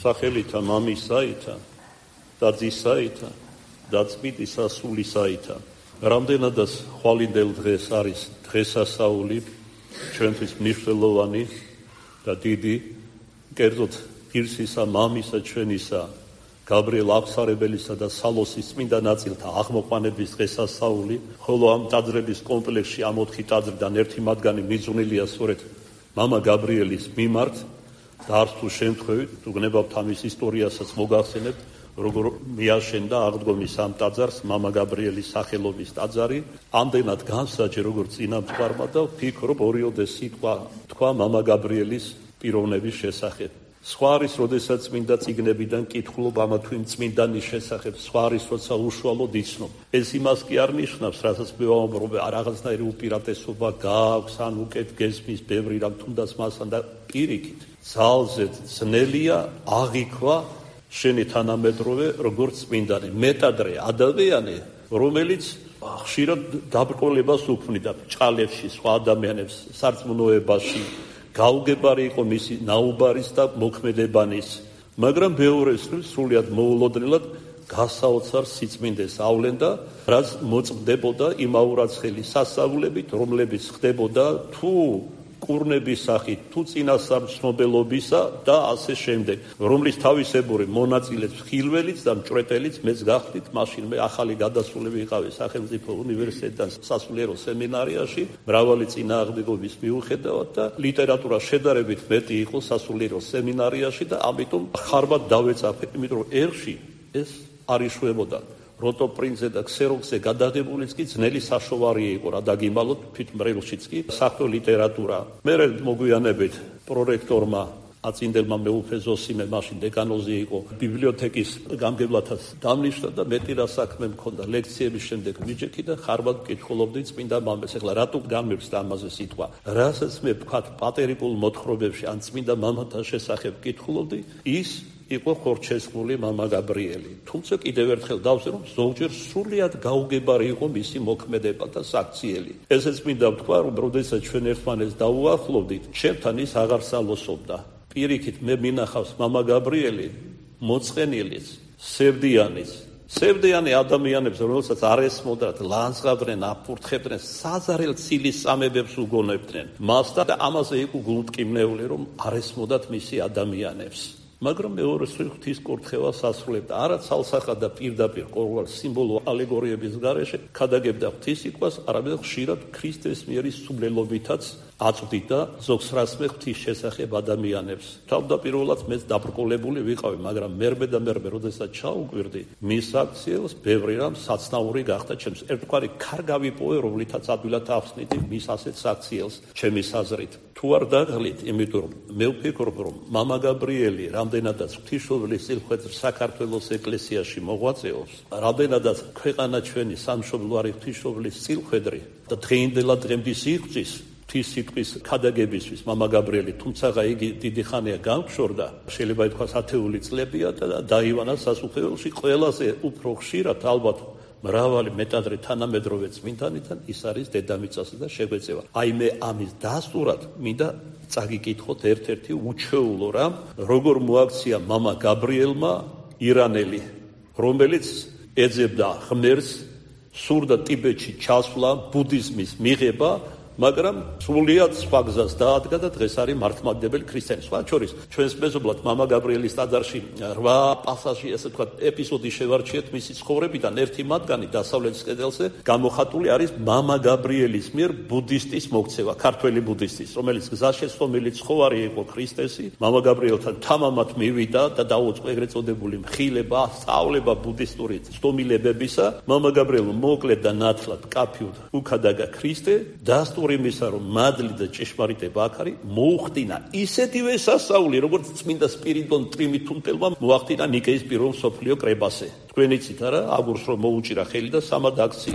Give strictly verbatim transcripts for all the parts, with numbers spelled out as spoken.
სახელითა მამისაითა და ძისაითა და წმინდისა სულისაითა. რამდენადაც ხვალინდელ დღეს არის დღესასწაული ჩვენთვის მნიშვნელოვანი და დიდი, კერძოდ ღირსისა მამისა ჩვენისა გაბრიელ აღსარებელისა და სალოსის წმინდა ნაწილთა აღმოყვანების დღესასწაული, ხოლო ამ ტაძრების კომპლექსში ამ ოთხი ტაძრიდან ერთი მათგანი მიძღვნილია სწორედ მამა გაბრიელის მიმართ და არც თუ შემთხვევით, თუ გნებავთ ამის ისტორიასაც მოგახსენებთ, როგორ მიაშენდა აღდგომის ამ ტაძარს მამა გაბრიელის სახელობის ტაძარი, ამდენად განსაჯე როგორც წინამძღვარმა და ვფიქრობ ორიოდე სიტყვა თქვა მამა გაბრიელის პიროვნების შესახებ. სხვა არის, როდესაც წმინდა წიგნებიდან კითხულობ ამა თუ იმ წმინდანის შესახებ, სხვა არის, როცა უშუალოდ იცნობ. ეს იმას კი არ ნიშნავს, რასაც მე ვამბობ, რაღაცნაირი უპირატესობა გააქვს, ან უკეთ გესმის ბევრი რამ თუნდაც მასთან და პირიქით. ძალზე ძნელია აღიქვა შენი თანამედროვე როგორც წმინდანი, მეტადრე ადამიანი, რომელიც ხშირად დაბრკოლებას უქმნიდა ჭალებში, სხვა ადამიანებს, სარწმუნოებაში, გაუგებარი იყო მისი ნაუბარის და მოქმედებანის, მაგრამ მეორეს სრულიად მოულოდნელად გასაოცარ სიწმინდეს ავლენდა, რაც მოწმდებოდა იმაურაცხელი სასწაულებით, რომლებიც ხდებოდა თუ კურნების სახით, თუ წინასამცნობელობისა და ასე შემდეგ, რომლის თავისებური მონაწილეც ხილველიც და მჭვრეტელიც მეც გახდით, მაშინ მე ახალი გადასულები ვიყავი სახელმწიფო უნივერსიტეტიდან სასულიერო სემინარიაში, მრავალი წინააღმდეგობის მიუხედავად და ლიტერატურა შედარებით მეტი იყო სასულიერო სემინარიაში და ამიტომ ხარბად დავეწაფე, იმიტომ რომ ერში ეს არ იშვებოდა. როტო პრინცზე და ქსეროქსზე გადაღებულიც კი ძნელი საშოვარია იყო რა დაგიმალოთ თვით მრევლშიც კი საქმე ლიტერატურა. მე მოგვიანებით პრორექტორმა აწინდელმა მეუფე ზოსიმე მაშინ დეკანოზი იყო ბიბლიოთეკის გამგებლათაც დამნიშნა და მეტი რა საქმე მქონდა ლექციების შემდეგ მიჯექი და ხარბად ვკითხულობდი წმინდა მამას. ეხლა რატო გამირს და ამაზე სიტყვა, რასაც მე ვთქვათ პატერიკულ მოთხრობებში ან წმინდა მამათა შესახებ ვკითხულობდი, ის იყო ხორჩესყმული მამა გაბრიელი. თუმცა კიდევ ერთხელ დავსვი, რომ ზოგჯერ სრულიად გაუგებარი იყო მისი მოქმედება და საქციელი. ესეც მინდა ვთქვა, რომ როდესაც ჩვენ ერთმანეთს დაუახლოვდით, ჩემთან ის აღარ სალოსობდა. პირიქით მე მინახავს მამა გაბრიელი მოწყენილიც, სევდიანიც, სევდიანი ადამიანებს, რომელსაც არ ესმოდათ, ლანძღავდნენ, აფურთხებდნენ, საზარელ ცილის სამებებს უგონებდნენ. მასთან და ამაზე იყო გულტკივნეული, რომ არ ესმოდათ მისი ადამიანებს. მაგრამ მეორე ღვთის კურთხევას ასრულებდა არა ცალსახად და პირდაპირ ყოველ სიმბოლო ალეგორიების გარეშე ქადაგებდა ღვთისმსიყვას, არამედ ხშირად ქრისტეს მიერ სულელობითაც აწვდიდა ზოგს რასმე ღვთის შესახებ ადამიანებს. თავდაპირველად მეც დაბრკოლებული ვიყავი, მაგრამ მერმე და მერმე როდესაც ჩაუკვირდი მის აქციელს, ბევრი რამ საცნაური გახდა ჩემს. ერთგვარი ქარგავი პოე, რომლითაც ადვილად ახსნიდი მის ასეთ აქციელს ჩემის აზრით. თუ არ დაღლით, იმიტომ რომ მე ვფიქრობ, რომ მამა გაბრიელი რამდენადაც ღვთისმშობლის წილხვედრს საქართველოს ეკლესიაში მოღვაწეობს, რამდენადაც ქვეყანა ჩვენი სამშობლოარი ღვთისმშობლის წილხვედრი და დღეინდელად დღემდის იღწვის ღვთის სიტყვის ქადაგებისთვის მამა გაბრიელი, თუმცა იგი დიდი ხანია გამგშორდა, შეიძლება ითქვას ათეული წლებია და დაივანა სასუფეველში ყველაზე უფრო ხშირად ალბათ მრავალი მეტადრე თანამედროვე წმინდანიდან ის არის დედამიწაზე და შეგვეწევა. აი მე ამის დასტურად მინდა წაგიკითხოთ ერთ-ერთი უჩვეულო რამ, როგორ მოაქცია მამა გაბრიელმა ირანელი, რომელიც ეძებდა ღმერთს, სურდა ტიბეტში ჩასვლა, ბუდიზმის მიღება, მაგრამ სრულიად სხვა გზას დაადგა და დღეს არის მართლმადიდებელი ქრისტიანი. სხვა შორის ჩვენს მეზობლად მამა გაბრიელის ტაძარში რვა პასაჟი, ასე ვთქვათ, ეპიზოდი შევარჩიეთ მისი ცხოვრებიდან. ერთი მათგანი დასავლეთის კედელზე გამოხატული არის მამა გაბრიელის მიერ ბუდისტის მოქცევა, ქართველი ბუდისტის, რომელიც გზაშესტომილი ცხოვარი იყო ქრისტესი. მამა გაბრიელთან თამამად მივიდა და დაუწყო ეგრეთ წოდებული მხილება, სწავლება ბუდისტური ცდომილებებისა. მამა გაბრიელმა მოკლედ და ნათლად კაფიოდ უქადაგა ქრისტე, დასტურდა იმისა, რომ მადლი და ჭეშმარიტება აქ არის, მოუხდინა ისეთივე სასწაული, როგორც წმინდა სპირიდონ ტრიმითუნტელმა მოახდინა ნიკეის პირველ მსოფლიო კრებაზე. თქვენ იცით არა, აგურს რომ მოუჭირა ხელი და სამად აქცია.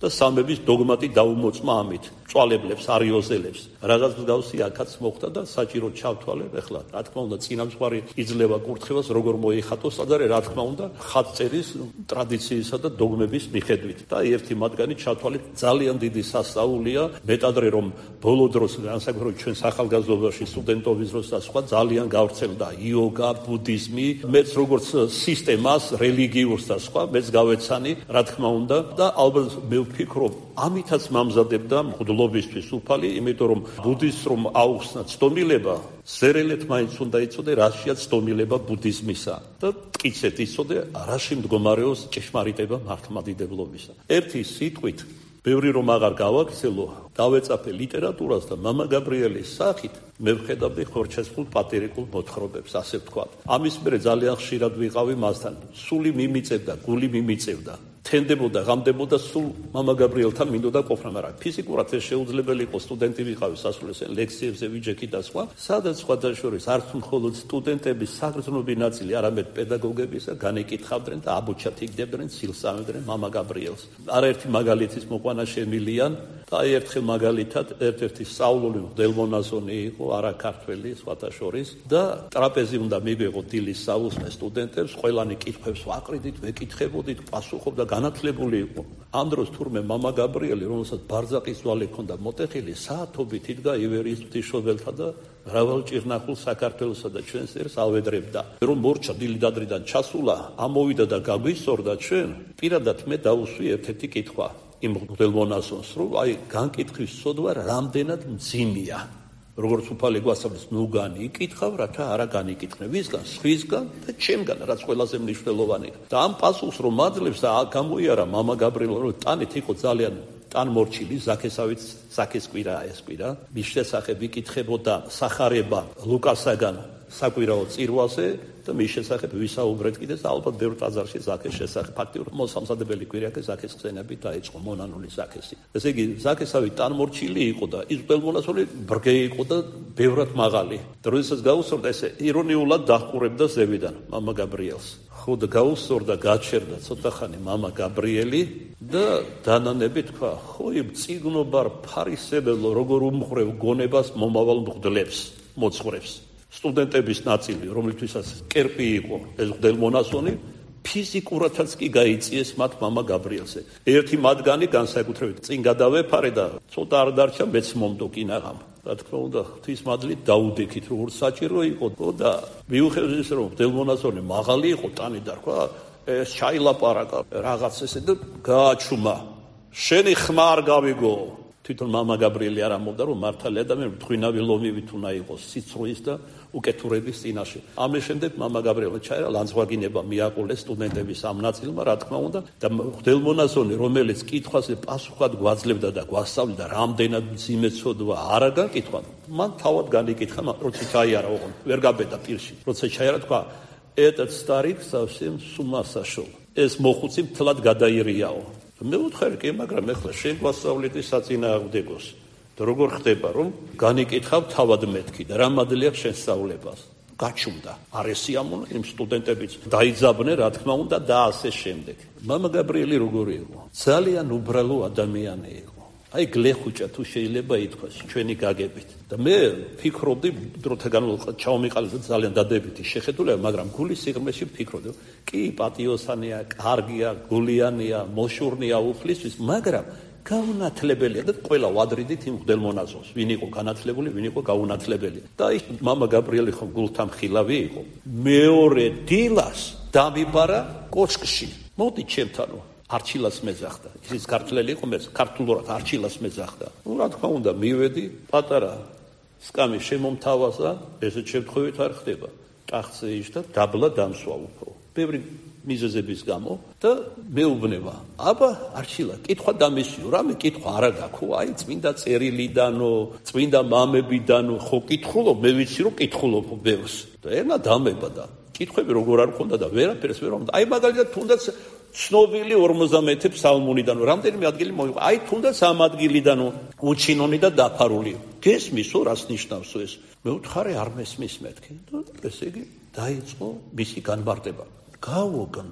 და სამების დოგმატი დაუმოწმა ამით წვალებლებს, არიოზელებს. რაღაც მსგავსი აქაც მოხდა და საჭირო ჩავთვალე. ეხლა რა თქმა უნდა წინამძღვარი იძლევა კურთხევას როგორ მოიხატოს ადარე რა თქმა უნდა ხატწერის ტრადიციისა და დოგმების მიხედვით. და ერთი მათგანი ჩავთვალეთ ძალიან დიდი სასწაულია მეტადრე რომ ბოლო დროს განსაკუთრებით ჩვენ ახალგაზრდობაში სტუდენტობის დროს და სხვა ძალიან გავრცელდა იოგა, ბუდიზმი, მეც როგორც სისტემას, რელიგიურს და სხვა მეც გავეცანი, რა თქმა უნდა და ალბათ მე ვფიქრობ, ამითაც მამზადებდა მღვდლობისთვის უფალი, იმიტომ რომ ბუდიზმს რომ აუხსნა ცდომილება, ზერელეთ მაინც უნდა იცოდე, რაშია ცდომილება ბუდიზმისა და მტკიცედ იცოდე, რაში მდგომარეობს ჭეშმარიტება მართლმადიდებლობისა. ერთი სიტყვით ბევრი რომ აღარ გავაქცელო, დავეწაფე ლიტერატურას და მამა გაბრიელის სახით მე ვხედავდი ხორჩესყულ პატერიკულ მოთხრობებს, ასე ვთქვათ. ამის მერე ძალიან ხშირად ვიყავი მასთან. სული მიმიწევდა, გული მიმიწევდა. თენდებოდა, ღამდებოდა სულ მამა გაბრიელთან მინდოდა ყოფნა, მაგრამ ფიზიკურად ეს შეუძლებელი იყო, სტუდენტი ვიყავი სასულიერო ლექციებზე ვიჯექი და სხვა. სადაც სხვათა შორის არც მხოლოდ სტუდენტების საგრძნობი ნაწილი, არამედ პედაგოგებისა განეკითხავდნენ და აბუჩად იგდებდნენ, სილსამდნენ მამა გაბრიელს. არაერთი მაგალითის მოყვანა შემილიან და აი ერთხელ მაგალითად ერთ-ერთი სწავლული მღვდელმონაზონი იყო, არა ქართველი, სხვათა შორის და ტრაპეზი უნდა მიგვეღო დილის საუზმე სტუდენტებს, ყველანი კითხვებს ვაყრიდით, ვეკითხებოდით, პასუხობდა განათლებული იყო. ამ დროს თურმე მამა გაბრიელი, რომელსაც ბარძაყის ძვალი ჰქონდა მოტეხილი, საათობით იდგა ივერიის ღვთისმშობელთა და მრავალ ჭირნახულ საქართველოსა და ჩვენს ერს ავედრებდა. რომ მორჩა დილიდადრიდან ჩასულა, ამოვიდა და გაგვისწორდა ჩვენ, პირადად მე დაუსვი ერთ-ერთი კითხვა იმ მღვდელმონაზონს, რომ აი განკითხვის სოდვა რამდენად მძიმეა. როგორც უფალი გვასწავლის, ნუ განიკითხავ, რათა არა განიკითხნე ვისგან, სხვისგან და ჩემგან, რაც ყველაზე მნიშვნელოვანია. და ამ პასუხს რომ აძლევს და გამოიარა მამა გაბრიელი, რომ ტანით იყო ძალიან ტანმორჩილი, ზაქესავით ზაქეს კვირაა ეს კვირა. მის შესახებ იკითხებოდა სახარება ლუკასაგან საკვირაო წირვაზე და მის შესახებ ვისაუბრეთ კიდეც ალბათ ბევრ ტაძარში ზაქეს შესახებ. ფაქტიურად მოსამზადებელი კვირა კი ზაქეს ხსენები დაიწყო მონანული ზაქესი. ესე იგი ზაქესავი ტანმორჩილი იყო და ის მღვდელმონაზონი ბრგე იყო და ბევრად მაღალი. და როდესაც გაუსწორდა ესე ირონიულად დაჰყურებდა ზევიდან მამა გაბრიელს. ხო და გაუსწორდა, გაჩერდა ცოტა ხანი მამა გაბრიელი და დანანები თქვა, ხო იმ წიგნობარ ფარისებელო როგორ უმღრევ გონებას მომავალ მღვდლებს მოძღვრებს. სტუდენტების ნაწილი, რომლითვისაც კერპი იყო ეს მღვდელმონაზონი, ფიზიკურადაც კი გაიწიეს მათ მამა გაბრიელზე. ერთი მათგანი განსაკუთრებით წინ გადავეფარე და ცოტა არ დარჩა მეც მომდო კინაღამ. რა თქმა უნდა, ღვთისმადლით დაუდექით, როგორც საჭირო იყო და მიუხედავად ისე რომ მღვდელმონაზონი მაღალი იყო, ტანი და თქვა, ეს ჩაილაპარაკა რაღაც ესე და გააჩუმა. შენი ხმა არ გავიგო. თვითონ მამა გაბრიელი არ ამბობდა, რომ მართალი ადამიანი მტხვინავი ლომივით უნდა იყოს სიცრუის და უკეთურების წინაშე. ამის შემდეგ მამა გაბრიელი ჩაერა ლანძღვაგინება მიაყოლეს სტუდენტების ამ ნაწილმა, რა თქმა უნდა, და მღვდელმონაზონი, რომელიც კითხვაზე პასუხად გვაძლევდა და გვასწავლიდა, რამდენად მძიმე ცოდვა არა გაკითხვა, მან თავად განიკითხა, როცა ჩაიარა ოღონ, ვერ გაბედა პირში. როცა ჩაიარა თქვა, "Этот старик совсем с ума сошел." ეს მოხუცი მთლად გადაირიაო. მე ვუთხარი კი, მაგრამ ეხლა შენ გვასწავლეთ საწინააღმდეგოს. და როგორ ხდება, რომ განიკითხავ თავად მეთქი და რა მადლია შენ სწავლებას. გაჩუმდა. არ ესიამონა იმ სტუდენტებიც დაიძაბნენ, რა თქმა უნდა, და ასე შემდეგ. მამა გაბრიელი როგორი იყო? ძალიან უბრალო ადამიანი იყო. აი გლეხუჭა თუ შეიძლება ითქვას ჩვენი გაგებით. და მე ფიქრობდი დროთა განმავლობაში ჩავმიყალიბდა ძალიან დადებითი შეხედულება, მაგრამ გულის სიღრმეში ვფიქრობდი, კი პატიოსანია, კარგია, გულიანია, მოშურნია უფლისთვის, მაგრამ გაუნათლებელია და ყველა ვადრიდით იმ მღვდელმონაზონს, ვინ იყო განათლებული, ვინ იყო გაუნათლებელი. და ის მამა გაბრიელი ხომ გულთამხილავი იყო. მეორე დილას დამიბარა კოშკში. მოდი ჩემთანო. არჩილას მეძახდა. ის ქართველი იყო, მე ქართულად არჩილას მეძახდა. ნუ რა თქმა უნდა, მივედი, პატარა სკამი შემომთავაზა, ესეთ შემთხვევით არ ხდება. ტახტზე იჯდა, დაბლა დამსვა უფრო. ბევრი მიზეზების გამო და მეუბნება, აბა არჩილა, კითხვა დამისიო, რამე კითხვა არა გაქო, აი წმინდა წერილიდანო, წმინდა მამებიდანო, ხო კითხულობ, მე ვიცი რომ კითხულობ ბევრს. და ენა დამება და კითხვები როგორ არ მქონდა და ვერაფერს ვერ მომდა. აი მაგალითად თუნდაც ცნობილი ორმოცდამეტე ფსალმუნიდან რამდენიმე ადგილი მოიყვა. აი თუნდაც ამ ადგილიდან უჩინონი და დაფარული. გესმისო, რას ნიშნავს ეს? მე ვთხარი არ მესმის მეთქი. და ესე იგი დაიწყო მისი განმარტება. გავოგნდი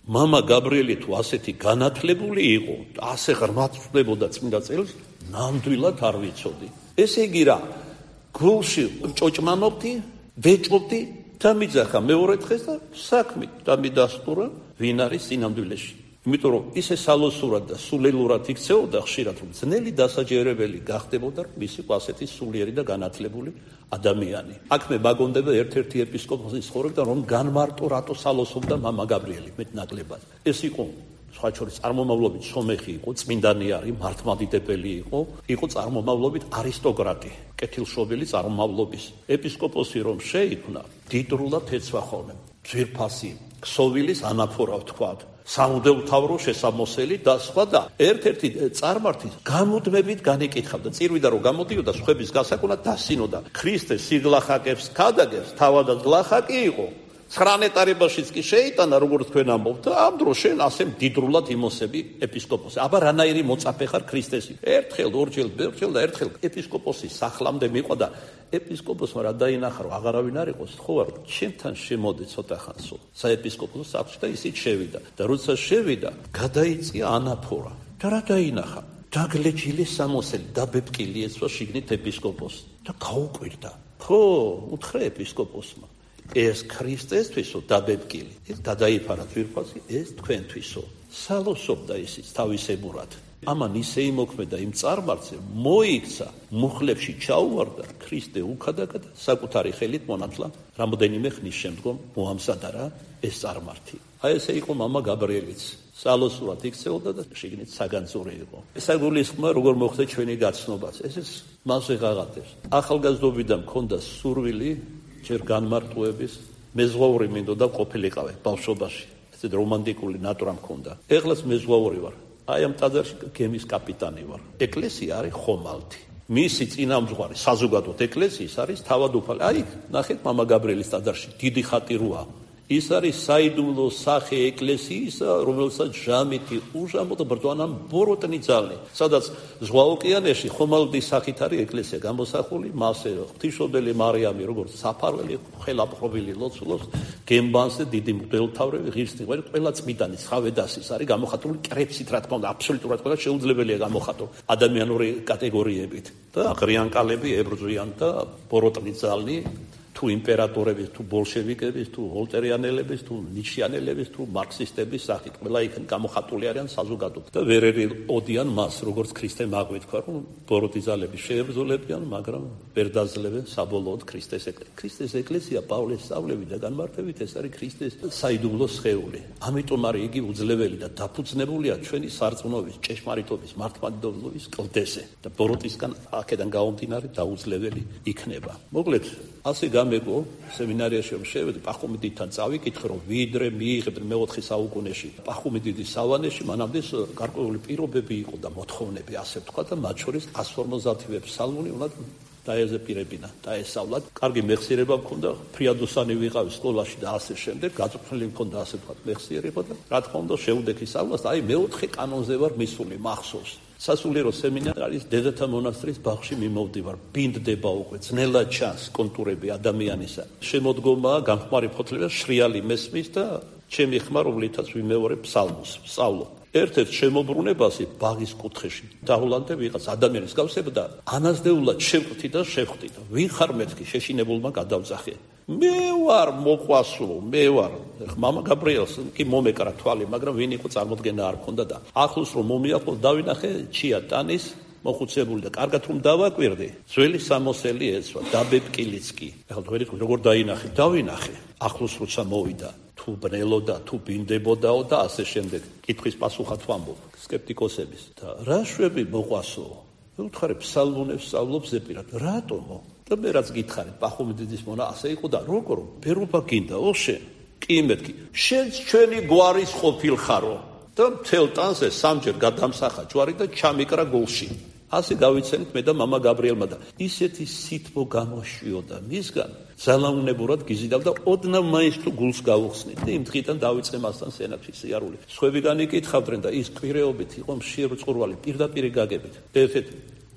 მამა გაბრიელი თუ ასეთი განათლებული იყო, ასე ღრმად ვწვდებოდა წმინდა წელს, ნამდვილად არ ვიცოდი. ესე იგი რა, გულში ჭოჭმანობდი, ვეჭობდი და მიძახა მეორე დღეს და საქმით და მიდასტურა ვინ არის სინამდვილეში. იმიტომ რომ ისე სალოსურად და სულელურად იქცეოდა ხშირად, რომ ძნელი დასაჯერებელი გახდებოდა მისი ასეთი სულიერი და განათლებული ადამიანი. აქ მე მაგონდება ერთ-ერთი ეპისკოპოსის ცხოვრებიდან, რომ განმარტო რატო სალოსობდა მამა გაბრიელი მეტნაკლებად. ეს იყო სხვა შორის წარმომავლობით სომეხი იყო, წმინდანი არის, მართლმადიდებელი იყო, იყო წარმომავლობით არისტოკრატი, კეთილშობილი წარმომავლობის. ეპისკოპოსი რომ შეიქმნა, დიდრულად ეცვა ხოლმე. ძვირფასი, ქსოვილის ანაფორა ვთქვათ. სამუდელმთავრო შესამოსელი და სხვა და ერთ-ერთი წარმართი გამუდმებით განეკითხავდა. წირვიდან რომ გამოდიოდა სხვების გასაკონად დასინოდა. ქრისტეს სიგლახაკებს ქადაგებს, თავადაც გლახაკი იყო. ცხრანეტარებაშიც კი შეიტანა, როგორც თქვენ ამბობთ, ამ დროს შენ ასე მდიდრულად იმოსები ეპისკოპოსი. აბა რანაირი მოწაფე ხარ ქრისტესი? ერთხელ, ორჯერ, ბერჯერ და ერთხელ ეპისკოპოსის სახლამდე მიყვა და ეპისკოპოსმა რა დაინახა, რომ აღარავინ არ იყოს, ხო არ ჩემთან შემოდე ცოტა ხანსო. საეპისკოპოსო სახლში და ისიც შევიდა. და როცა შევიდა, გადაიწია ანაფორა. და რა დაინახა? დაგლეჯილი სამოსელი, დაბეპკილი ეცვა შიგნით ეპისკოპოსს და გაუკვირდა. ხო, უთხრა ეპისკოპოსმა. ეს ქრისტესთვისო დაბეპკილი, ეს გადაიფარა თვირფასი, ეს თქვენთვისო. სალოსობდა ისიც თავისებურად. ამან ისე იმოქმედა იმ წარმართზე, მოიქცა, მუხლებში ჩაუვარდა, ქრისტე უქადაგა და საკუთარი ხელით მონათლა, რამდენიმე ხნის შემდგომ მოამზადა ეს წარმართი. აი ესე იყო მამა გაბრიელიც. სალოსურად იქცეოდა და შიგნით საგანძური იყო. ესა გულისხმობა როგორ მოხდა ჩვენი გაცნობაც. ესეც მასზე ღაღადებს. ახალგაზრდობიდან მქონდა სურვილი ჯერ განმარტუების, მეზღვაური მინდოდა ყოფილიყავე ბავშვობაში. ესეთ რომანტიკული ნატურა მქონდა. ეხლაც მეზღვაური ვარ. აი ამ ტაძარში გემის კაპიტანი ვარ. ეკლესია არის ხომალდი. მისი წინამძღვარი საზოგადოებრივ ეკლესიის არის თავადუფალი. აი, ნახეთ მამა გაბრიელის ტაძარში დიდი ხატი როა. ის არის საიდუმლო სახე ეკლესიისა, რომელსაც ჟამითი უჟამო და ბრძანა ბოროტნი ძალნი. სადაც ზღვა ოკეანეში ხომალდის სახით არის ეკლესია გამოსახული, მასე ღვთისმშობელი მარიამი, როგორც საფარველი, ხელაპყრობილი ლოცულობს, გემბანს და დიდი მღვდელმთავრები, ღირსნიღვარი, ყველა წმინდანი ცხავედასის არის გამოხატული კრებსით, რა თქმა უნდა, აბსოლუტურად ყველა შეუძლებელია გამოხატო ადამიანური კატეგორიებით. და ღრიანკალები ებრძვიან და ბოროტნი ძალნი თუ იმპერატორების, თუ ბოლშევიკების, თუ ვოლტერიანელების, თუ ნიშიანელების, თუ მარქსისტების სახით, ყველა იქ გამოხატული არიან საზოგადოებრივ. და ვერ ოდიან მას, როგორც ქრისტემ აღვეთქვა, რომ ბოროტი ძალები შეებრძოლებიან, მაგრამ ვერ დაძლებენ საბოლოოდ ქრისტეს ეკლესია. ქრისტეს ეკლესია პავლეს სწავლებით და განმარტებით ეს არის ქრისტეს საიდუმლო სხეული. ამიტომ არის იგი უძლეველი და დაფუძნებულია ჩვენი სარწმუნოების, ჭეშმარიტობის, მართლმადიდებლობის კლდეზე. და ბოროტისგან აქედან გამომდინარე დაუძლეველი იქნება. მოკლედ, ასე გამეგო სემინარიაში რომ შევედი, პახუმიდიდან წავიკითხე, რომ ვიდრე მიიღებდნენ მეოთხე საუკუნეში პახუმიდიდის სავანეში, მანამდე გარკვეული პირობები იყო და მოთხოვნები, ასე ვთქვა და მათ შორის ას ორმოცდაათი ფსალმუნი უნდა დაეზეპირებინა, დაესწავლათ. კარგი მეხსიერება მქონდა, ფრიადოსანი ვიყავი სკოლაში და ასე შემდეგ, გაწვრთნილი მქონდა ასე ვთქვა მეხსიერება და რა თქმა უნდა შეუდექი სწავლას, აი მეოთხე კანონზე ვარ მისული მახსოვს. სასულიერო სემინარის დედათა მონასტრის ბაღში მიმოვდივარ, ბინდდება უკვე, ძნელად ჩანს კონტურები ადამიანისა. შემოდგომა, განხმარი ფოთლები და შრიალი მესმის და ჩემი ხმა, რომლითაც ვიმეორებ ფსალმოს, ვსწავლობ. ერთ-ერთ შემოbrunებასი ბაღის კუთხეში დავლანდა ვიღაც ადამიანის გავსება და ანაზდეულად შევხვდი და შევხვდი და ვინ ხარ მეთქი შეშინებულმა გადავძახე. მე ვარ მოყვასლო, მე ვარ. მამა გაბრიელს კი მომეკრა თვალი, მაგრამ ვინ იყო წარმოდგენა არ ქონდა და ახლოს რომ მომიახლო დავინახე ჩია ტანის მოხუცებული და კარგად რომ დავაკვირდი, ძველი სამოსელი ეცვა, დაბეპკილიც კი. ეხლა თქვენ როგორ დაინახე? დავინახე. ახლოს როცა მოვიდა, თუ ბნელოდა, თუ ბინდებოდაო და ასე შემდეგ. კითხვის პასუხად ვამბობ სკეპტიკოსების და რა შვები მოყვასო? უთხარი ფსალმუნებს სწავლობ ზეპირად. რატომო? და მე რაც გითხარით, პახუმიდიდის მონა ასე იყო და როგორ ფერობა გინდა ოშე? კი მეთქი. შენც ჩვენი გვარის ყოფილ ხარო. და მთელ ტანზე სამჯერ გადამსახა ჯვარი და ჩამიკრა გულში. ასე გავიცენით მე და მამა გაბრიელმა და ისეთი სითბო გამოშვიოდა მისგან, ძალაუნებურად გიზიდავდა და ოდნავ მაინც თუ გულს გავუხსნით და იმ დღიდან დავიწყე მასთან სენაკში სიარული. სხვებიგან იკითხავდნენ და ის კვირეობით იყო მშიერ წყურვალი პირდაპირ გაგებით. ერთ-ერთ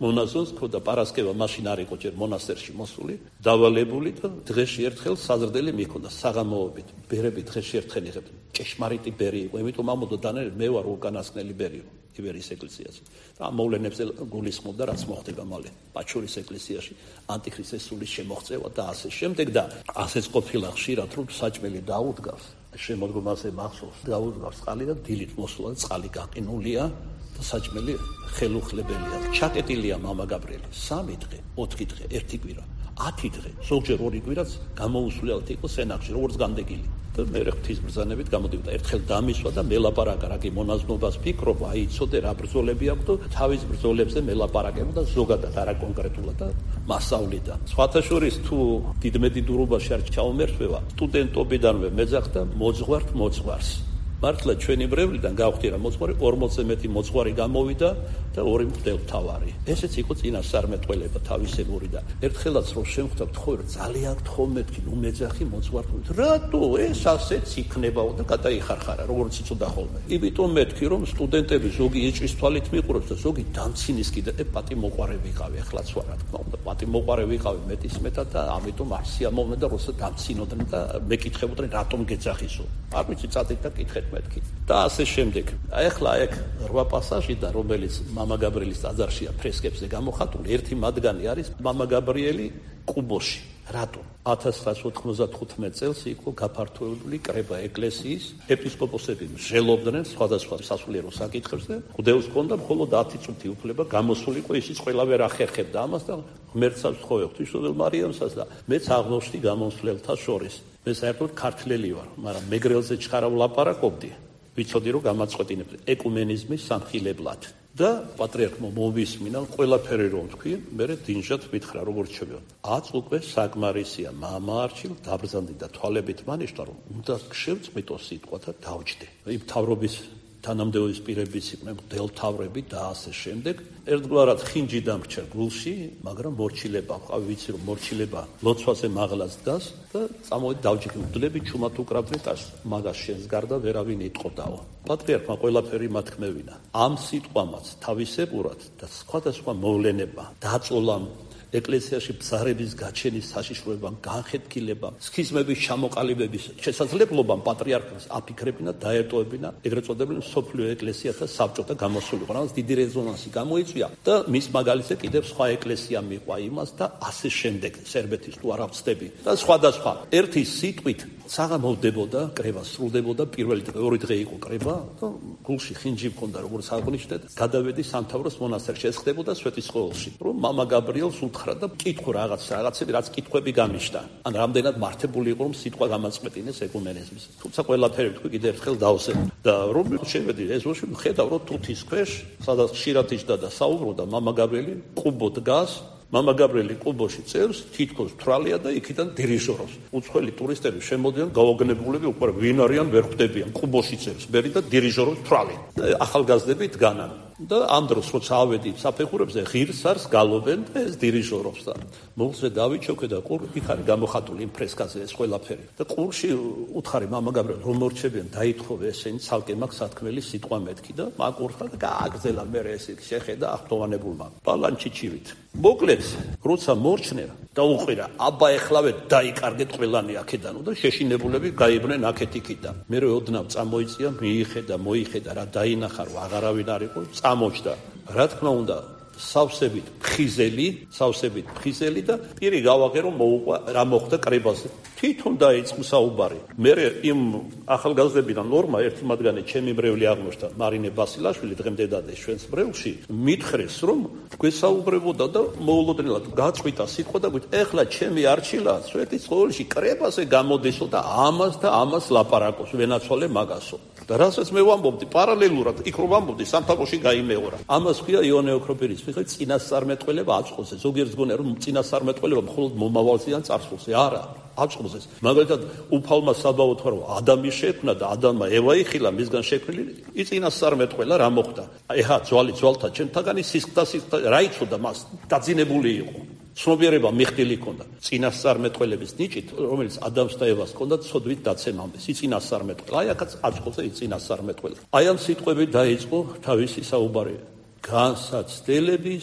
მონაზონს ქონდა პარასკევა მაშინ არ იყო ჯერ მონასტერში მოსული, დავალებული და დღეში ერთხელ საზრდელი მიქონდა საღამოობით. ბერები დღეში ერთხელ იღებდნენ. ჭეშმარიტი ბერი იყო, იმიტომ ამოდო დანერე მე ვარ უკანასკნელი ბერი ივერიის ეკლესიაში. და ამ მოვლენებზე გულისხმობდა რაც მოხდება მალე პაჩურის ეკლესიაში, ანტიქრისტეს სულის შემოღწევა და ასე შემდეგ და ასეც ყოფილა ხშირად რომ საჭმელი დაუდგავს. შემოდგომაზე მახსოვს დაუდგავს წყალი და დილით მოსულა და წყალი გაყინულია და საჭმელი ხელუხლებელია. ჩაკეტილია მამა გაბრიელი სამი დღე, ოთხი დღე, ერთი კვირა, ათი დღე, ზოგჯერ ორი კვირაც გამოუსვლელად იყო სენახში, როგორც განდეგილი. და მე ღვთის ბრძანებით გამოდივდა. ერთხელ დამისვა და მელაპარაკა, რაგი მონაზვნობას ფიქრობ, აი იცოდე რა ბრძოლები აქვს და თავის ბრძოლებზე მელაპარაკება და ზოგადად არა კონკრეტულად და მასწავლიდა. სხვათა შორის თუ დიდმედიდურობაში არ ჩაუმერშვება, სტუდენტობიდანვე მეძახდა მოძღვართ მოძღვარს. მართლა ჩვენი ბრევლიდან გავხდირა მოძღვარი ორმოცზე მეტი მოძღვარი გამოვიდა და ორი მღვდელმთავარი. ესეც იყო წინასწარმეტყველება თავისებური და ერთხელაც რომ შემხვდა თქვი რომ ძალიან გთხოვ მეთქი ნუ მეძახი მოძღვართ. რატო ეს ასეც იქნებაო და გადაიხარხარა როგორც იცოდა ხოლმე. იმიტომ მეთქი რომ სტუდენტები ზოგი ეჭვის თვალით მიყურებს და ზოგი დამცინის კიდე პატი მოყარე ვიყავი ახლაც ვარ რა თქმა უნდა პატი მოყარე ვიყავი მეტის მეტად და ამიტომ არ სიამოვნე და როცა დამცინოდნენ და მეკითხებოდნენ რატომ გეძახისო. არ ვიცი წადით და კითხეთ მეთქი და ასე შემდეგ. აი ახლა ეგ რვა პასაჟიდან რომელიც მამა გაბრიელის ტაძარშია ფრესკებზე გამოხატული, ერთი მათგანი არის მამა გაბრიელი კუბოში. რატო? ათას ცხრაას ოთხმოცდათხუთმეტ წელს იყო გაფართოებული კრება ეკლესიის, ეპისკოპოსები მსჯელობდნენ სხვადასხვა სასულიერო საკითხებზე, ღვთეოს ჰქონდა მხოლოდ ათი წუთი უფლება გამოსულიყო, ისიც ყველა ვერ ახერხებდა ამას და ღმერთსაც თხოვე ღვთისმშობელ მარიამსაც და მეც აღმოჩნდი გამოსვლელთა შორის. მე საერთოდ ქართველი ვარ, მაგრამ მეგრელზე ჩხარა ვლაპარაკობდი. ვიცოდი რომ გამაწყვეტინებ ეკუმენიზმის სამხილებლად. და პატრიარქმა მოვისმინა ყველაფერი რომ თქვი, მე დინჟად მითხრა როგორც ჩემი. აწ უკვე საკმარისია, მამა არჩილ დაბრძანდი და თვალებით მანიშნა რომ უნდა შევწყვიტო სიტყვა და დავჯდე. იმ თავრობის თანამდებობის პირებიც იყვნენ მღვდელმთავრები და ასე შემდეგ. ერთგვარად ხინჯი დამრჩა გულში, მაგრამ მორჩილება, ყავი ვიცი რომ მორჩილება ლოცვაზე მაღლას დგას და წამოვედი დავჯიქი მდლები ჩუმად უკრავდნენ ტას, მაგას შენს გარდა ვერავინ იტყოდაო. პატრიარქმა ყველაფერი მათქმევინა. ამ სიტყვამაც თავისებურად და სხვადასხვა მოვლენება დაწოლამ ეკლესიაში ბზარების გაჩენის საშიშროებამ, განხეთქილებამ, სქიზმების ჩამოყალიბების შესაძლებლობამ პატრიარქს აფიქრებინა, დაეტოვებინა ეგრეთ წოდებული მსოფლიო ეკლესიათა საბჭოთა გამოსულიყო, რაღაც დიდი რეზონანსი გამოიწვია და მის მაგალითზე კიდევ სხვა ეკლესია მიყვა იმას და ასე შემდეგ, სერბეთის თუ არა ვწდები და სხვადასხვა. ერთი სიტყვით საღამოვდებოდა, კრება სრულდებოდა, პირველი დღე, ორი დღე იყო კრება და გულში ხინჯი მქონდა, როგორც აღნიშნეთ, გადავედი სამთავროს მონასტერში, ეს ხდებოდა სვეტიცხოველში, რომ მამა გაბრიელს უთხრა და კითხო რაღაც რაღაცები, რაც კითხვები გამიშთა. ან რამდენად მართებული იყო რომ სიტყვა გამაწყვეტინეს ეკუმენიზმის. თუმცა ყველაფერი თქვი კიდე ერთხელ დავსებ და რომ შევედი ეზოში ხედავ რომ თუთის ქვეშ, სადაც ხშირად იჯდა და საუბრობდა მამა გაბრიელი კუბო დგას. მამა გაბრიელი კუბოში წერს, თითქოს თვალია და იქიდან დირიჟორობს. უცხოელი ტურისტები შემოდიან, გაოგნებულები უკვე ვინ არიან ვერ ხვდებიან. კუბოში წერს ბერი და დირიჟორობს თვალი. ახალგაზრდები დგანან. და ამ დროს როცა ავედი საფეხურებზე ღირსარს გალობენ და ეს დირიჟორობს და მოგზე დავიჩოქე და ყურ იქ არის გამოხატული იმ ფრესკაზე ეს ყველაფერი. და ყურში უთხარი მამა გაბრიელი რომ მორჩებიან დაითხოვე ესენი ცალკე მაქვს სათქმელი სიტყვა მეთქი და მაკურხა და გააგზელა მე ეს შეხედა ახტოვანებულმა პალანჩიჩივით. მოკლედ როცა მორჩნენ და უყვირა აბა ეხლავე დაიკარგეთ ყველანი აქედანო და შეშინებულები გაიბრნენ აქეთ იქიდან. მე ოდნავ წამოიწია მიიხედა მოიხედა რა დაინახა რომ აღარავინ არ იყო წამოჭდა. რა თქმა უნდა სავსებით ფხიზელი, სავსებით ფხიზელი და პირი გავაღე რომ მოუყვა რა მოხდა კრებაზე. თვითონ დაიწყო საუბარი. მე იმ ახალგაზრდებიდან ნორმა ერთი მათგანი ჩემი ბრეული აღმოჩნდა მარინე ბასილაშვილი დღემდე დადეს ჩვენს ბრევლში მითხრეს რომ გვესაუბრებოდა და მოულოდნელად გაწყვიტა სიტყვა და გვით ეხლა ჩემი არჩილა სვეტიცხოველში კრებაზე გამოდესო და ამას და ამას ლაპარაკოს ვენაცვალე მაგასო. და რასაც მე ვამბობდი პარალელურად იქ რომ ვამბობდი სამთავროში გაიმეორა. ამას ქვია იონე ოქროპირის მიხედვით წინასწარმეტყველება აწყოზე. ზოგიერთ გონია რომ წინასწარმეტყველება მხოლოდ მომავალზე ან წარსულზე არა. აწყოზეს. მაგალითად უფალმა საბაო თქვა რომ ადამი შექმნა და ადამმა ევა იხილა მისგან შექმნილი იწინასწარმეტყველა რა მოხდა. ეხა ძვალი ძვალთა ჩემთაგანი სისხლთა სისხლთა რა იცოდა მას დაძინებული იყო. ცნობიერება მიხდილი ჰქონდა წინასწარმეტყველების ნიჭით, რომელიც ადამს და ევას ჰქონდა ცოდვით დაცემამდე. იწინასწარმეტყველა. აი აქაც აწყოზე იწინასწარმეტყველა. აი ამ სიტყვებით დაიწყო თავისი საუბარი განსაცდელების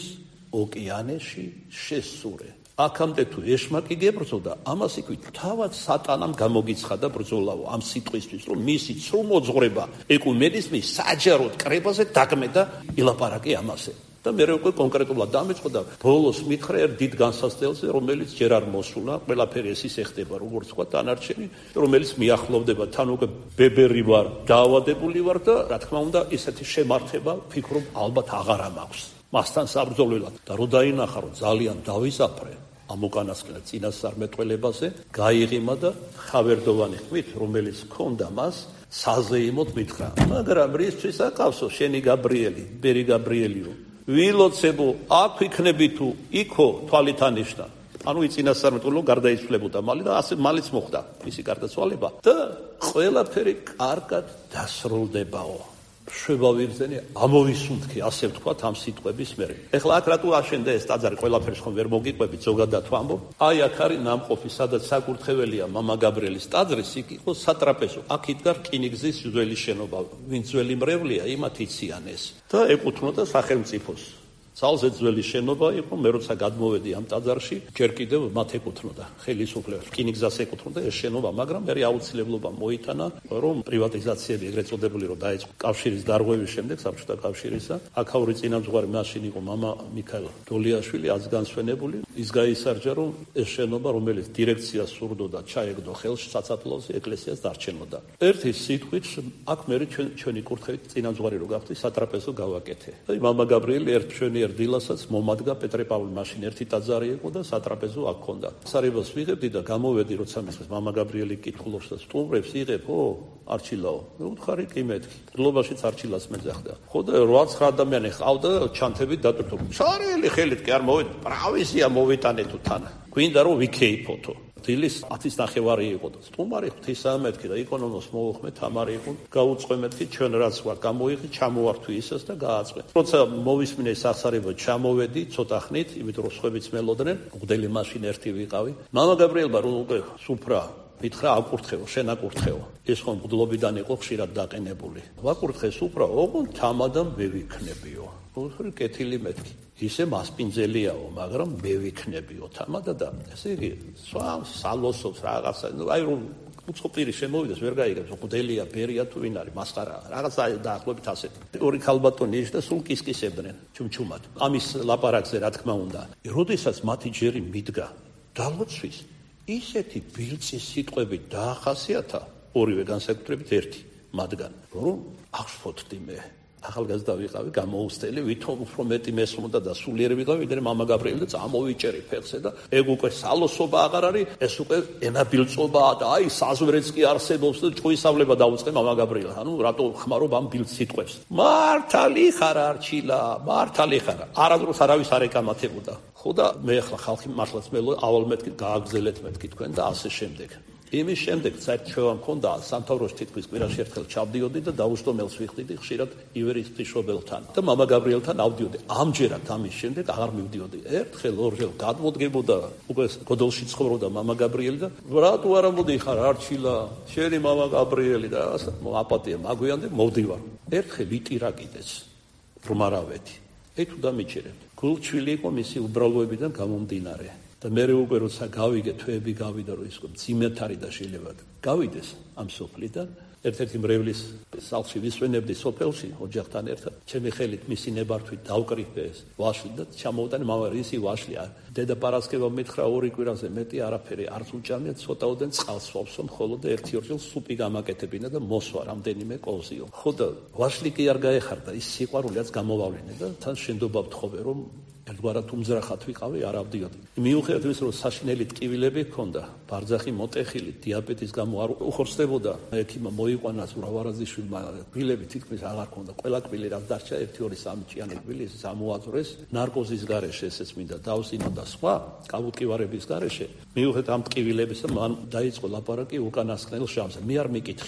ოკეანეში შესურე. აქამდე თუ ეშმაკი გებრძოდა, ამას იქვით თავად სატანამ გამოგიცხადა ბრძოლაო ამ სიტყვისთვის, რომ მისი ცრუმოძღვრება ეკუმენიზმის საჯაროდ კრებაზე დაგმედა ილაპარაკე ამაზე. და მე უკვე კონკრეტულად დამეწყო და ბოლოს მითხრა ერთ დიდ განსაცდელზე, რომელიც ჯერ არ მოსულა, ყველაფერი ეს ისე ხდება, როგორც თქვა, დანარჩენი, რომელიც მიახლოვდება, თან უკვე ბებერი ვარ, დაავადებული ვარ და რა თქმა უნდა, ესეთი შემართება ვფიქრობ ალბათ აღარ მაქვს. მასთან საბრძოლველად და რო დაინახა, რომ ძალიან დავიზაფრე ამ უკანასკნელ წინასწარმეტყველებაზე, გაიღიმა და ხავერდოვანი ხმით, რომელიც ჰქონდა მას, საზეიმოდ მითხრა, მაგრამ რისთვის აკავსო შენი გაბრიელი, ბერი გაბრიელიო. ვილოცებო, აქ იქნები თუ იქო თვალითანიშნა. ანუ წინასწარმეტყველო გარდაიცვლებოდა მალე და ასე მალეც მოხდა მისი გარდაცვალება და ყველაფერი კარგად დასრულდებაო. შვებავირძენი ამოვისუნთქი, ასე ვთქვათ, ამ სიტყვების მერე. ეხლა აქ რატო აშენდა ეს ტაძარი, ყველაფერს ხომ ვერ მოგიყვებით, ზოგადად ვამბობ. აი აქ არის ნამყოფი, სადაც საკურთხეველია მამა გაბრიელის ტაძრის, იქ იყო სატრაპეზო. აქ იდგა რკინიგზის ძველი შენობა, ვინც ძველი მრევლია, იმათ იციან ეს. და ეკუთვნოდა სახელმწიფოს. ძალზე ძველი შენობა იყო, მე როცა გადმოვედი ამ ტაძარში, ჯერ კიდევ მათ ეკუთვნოდა, ხელისუფლებას, რკინიგზას ეკუთვნოდა ეს შენობა, მაგრამ მე აუცილებლობა მოიტანა, რომ პრივატიზაციები ეგრეთ წოდებული რომ დაიწყო კავშირის დარღვევის შემდეგ, საბჭოთა კავშირისა, აქაური წინამძღვარი მაშინ იყო მამა მიქაელ დოლიაშვილი, აც განსვენებული, ის გაისარჯა, რომ ეს შენობა, რომელიც დირექციას სურდოდა, ჩაეგდო ხელში საცათლოზე, ეკლესიას დარჩენოდა. ერთი სიტყვით, აქ მე ჩვენი კურთხევით წინამძღვარი რო გახდი, სატრაპეზო გავაკეთე. აი მამა გაბრიელი ერთ ჩვენი დილასაც მომადგა პეტრე პავლე მაშინ ერთი ტაძარი იყო და სატრაპეზო აქ ჰქონდა. სარებას ვიღებდი და გამოვედი, როცა მისვეს მამა გაბრიელი კითხულობს და სტუმრებს იღებ, ო, არჩილაო. მე ვუთხარი კი მეთქი. გლობაშიც არჩილას მეძახდა. ხო და რვა ცხრა ადამიანი ყავდა ჩანთებით დატვირთო. სარიელი ხელით კი არ მოვედი, პრავიზია მოვიტანე თუ თან. გვინდა რომ ვიქეიფოთო. დილის ათის ნახევარი იყო და სტუმარი ღვთისა მეთქი და იკონომოს მოუხმე თამარი იყო გაუწყვე მეთქი ჩვენ რაც ვარ გამოიღე ჩამოვართვი ისას და გააწყვე როცა მოვისმინე სახსარება ჩამოვედი ცოტა ხნით იმიტომ რომ სხვებიც მელოდნენ მღვდელი მაშინ ერთი ვიყავი მამა გაბრიელმა რომ უკვე სუფრა მითხრა აკურთხეო შენ აკურთხეო ეს ხომ მღვდლობიდან იყო ხშირად დაყენებული ვაკურთხე სუფრა ოღონ თამადამ ვევიქნებიო ორი კეთილი მეთქი ისე მასპინძელიაო, მაგრამ მე ვიქნებიო თამადა და ესე იგი, სვამ სალოსობს რაღაცა, აი რომ უცხოპირი შემოვიდეს, ვერ გაიგებს, მღვდელია, ბერია თუ ვინ არის, მასხარაა, რაღაცა დაახლოებით ასეთი. ორი ქალბატონი ის და სულ კისკისებდნენ, ჩუმჩუმად. ამის ლაპარაკზე რა თქმა უნდა. როდესაც მათი ჯერი მიდგა დალოცვის, ისეთი ბილწის სიტყვები დაახასიათა, ორივე განსაკუთრებით ერთი მათგან, რომ აღშფოთდი მე. ახალგაზრდა ვიყავი, გამოუცდელი, ვითომ უფრო მეტი მესმოდა და სულიერი ვიყავი, ვიდრე მამა გაბრიელი და წამოვიჭერი ფეხზე და ეგ უკვე სალოსობა აღარ არის, ეს უკვე ენაბილწობაა და აი საზვერეც კი არსებობს და ჭუისავლება დაუწყე მამა გაბრიელს. ანუ რატო ხმარობ ამ ბილწ სიტყვებს? მართალი ხარ არჩილა, მართალი ხარ. არასდროს არავის არ ეკამათებოდა. ხო და მე ახლა ხალხი მართლაც მელო ავალ მეთქი გააგზელეთ მეთქი თქვენ და ასე შემდეგ. იმის შემდეგ საერთაშორისო მქონდა სამთავროში თითქმის კვირაში ერთხელ ჩავდიოდი და დაუშტომელს ვიხდიდი ხშირად ივერის ღვთისმშობელთან და მამა გაბრიელთან ავდიოდი. ამჯერად ამის შემდეგ აღარ მივდიოდი. ერთხელ ორჯერ გადმოდგებოდა უკვე გოდოლში ცხოვრობდა მამა გაბრიელი და რატო არ მოდიხარ არჩილა შენი მამა გაბრიელი და ასე აპატია მაგვიანდა მოვდივარ. ერთხელ ვიტირა კიდეც რომარავეთი. ე თუ დამიჩერებთ. გულჩვილი იყო მისი უბრალოებიდან გამომდინარე. და მე უკვე როცა გავიგე თვეები გავიდა რომ ის მძიმედ არის და შეიძლება გავიდეს ამ სოფლიდან ერთ-ერთი მრევლის სახლში ვისვენებდი სოფელში ოჯახთან ერთად ჩემი ხელით მისი ნებართვით დავკრიფე ეს ვაშლი და ჩამოვდანი მამა ისი ვაშლია დედა პარასკევა მითხრა ორი კვირაზე მეტი არაფერი არც უჭამია ცოტაოდენ წყალს ვავსო მხოლოდ ერთი ორჯერ სუპი გამაკეთებინა და მოსვა რამდენიმე კოლზიო ხო და ვაშლი კი არ გაეხარდა ის სიყვარულიაც გამოვავლინე და თან შენდობა ვთხოვე რომ ერთგვარად უმძრახად ვიყავი, არ ავდიოდი. მიუხედავად იმისა, რომ საშინელი ტკივილები ჰქონდა, ბარძახი მოტეხილი, დიაბეტის გამო არ უხორცდებოდა, ექიმმა მოიყვანას რავარაზიშვილმა, კბილები თითქმის აღარ ჰქონდა. ყველა კბილი რაც დარჩა, ერთი, ორი, სამი ჭიანი კბილი ის ამოაძრეს, ნარკოზის გარეშე ესეც მინდა დავსინო და სხვა, კავუტკივარების გარეშე. მიუხედავად ამ ტკივილებისა, მან დაიწყო ლაპარაკი უკანასკნელ შამზე. მე არ მიკითხია.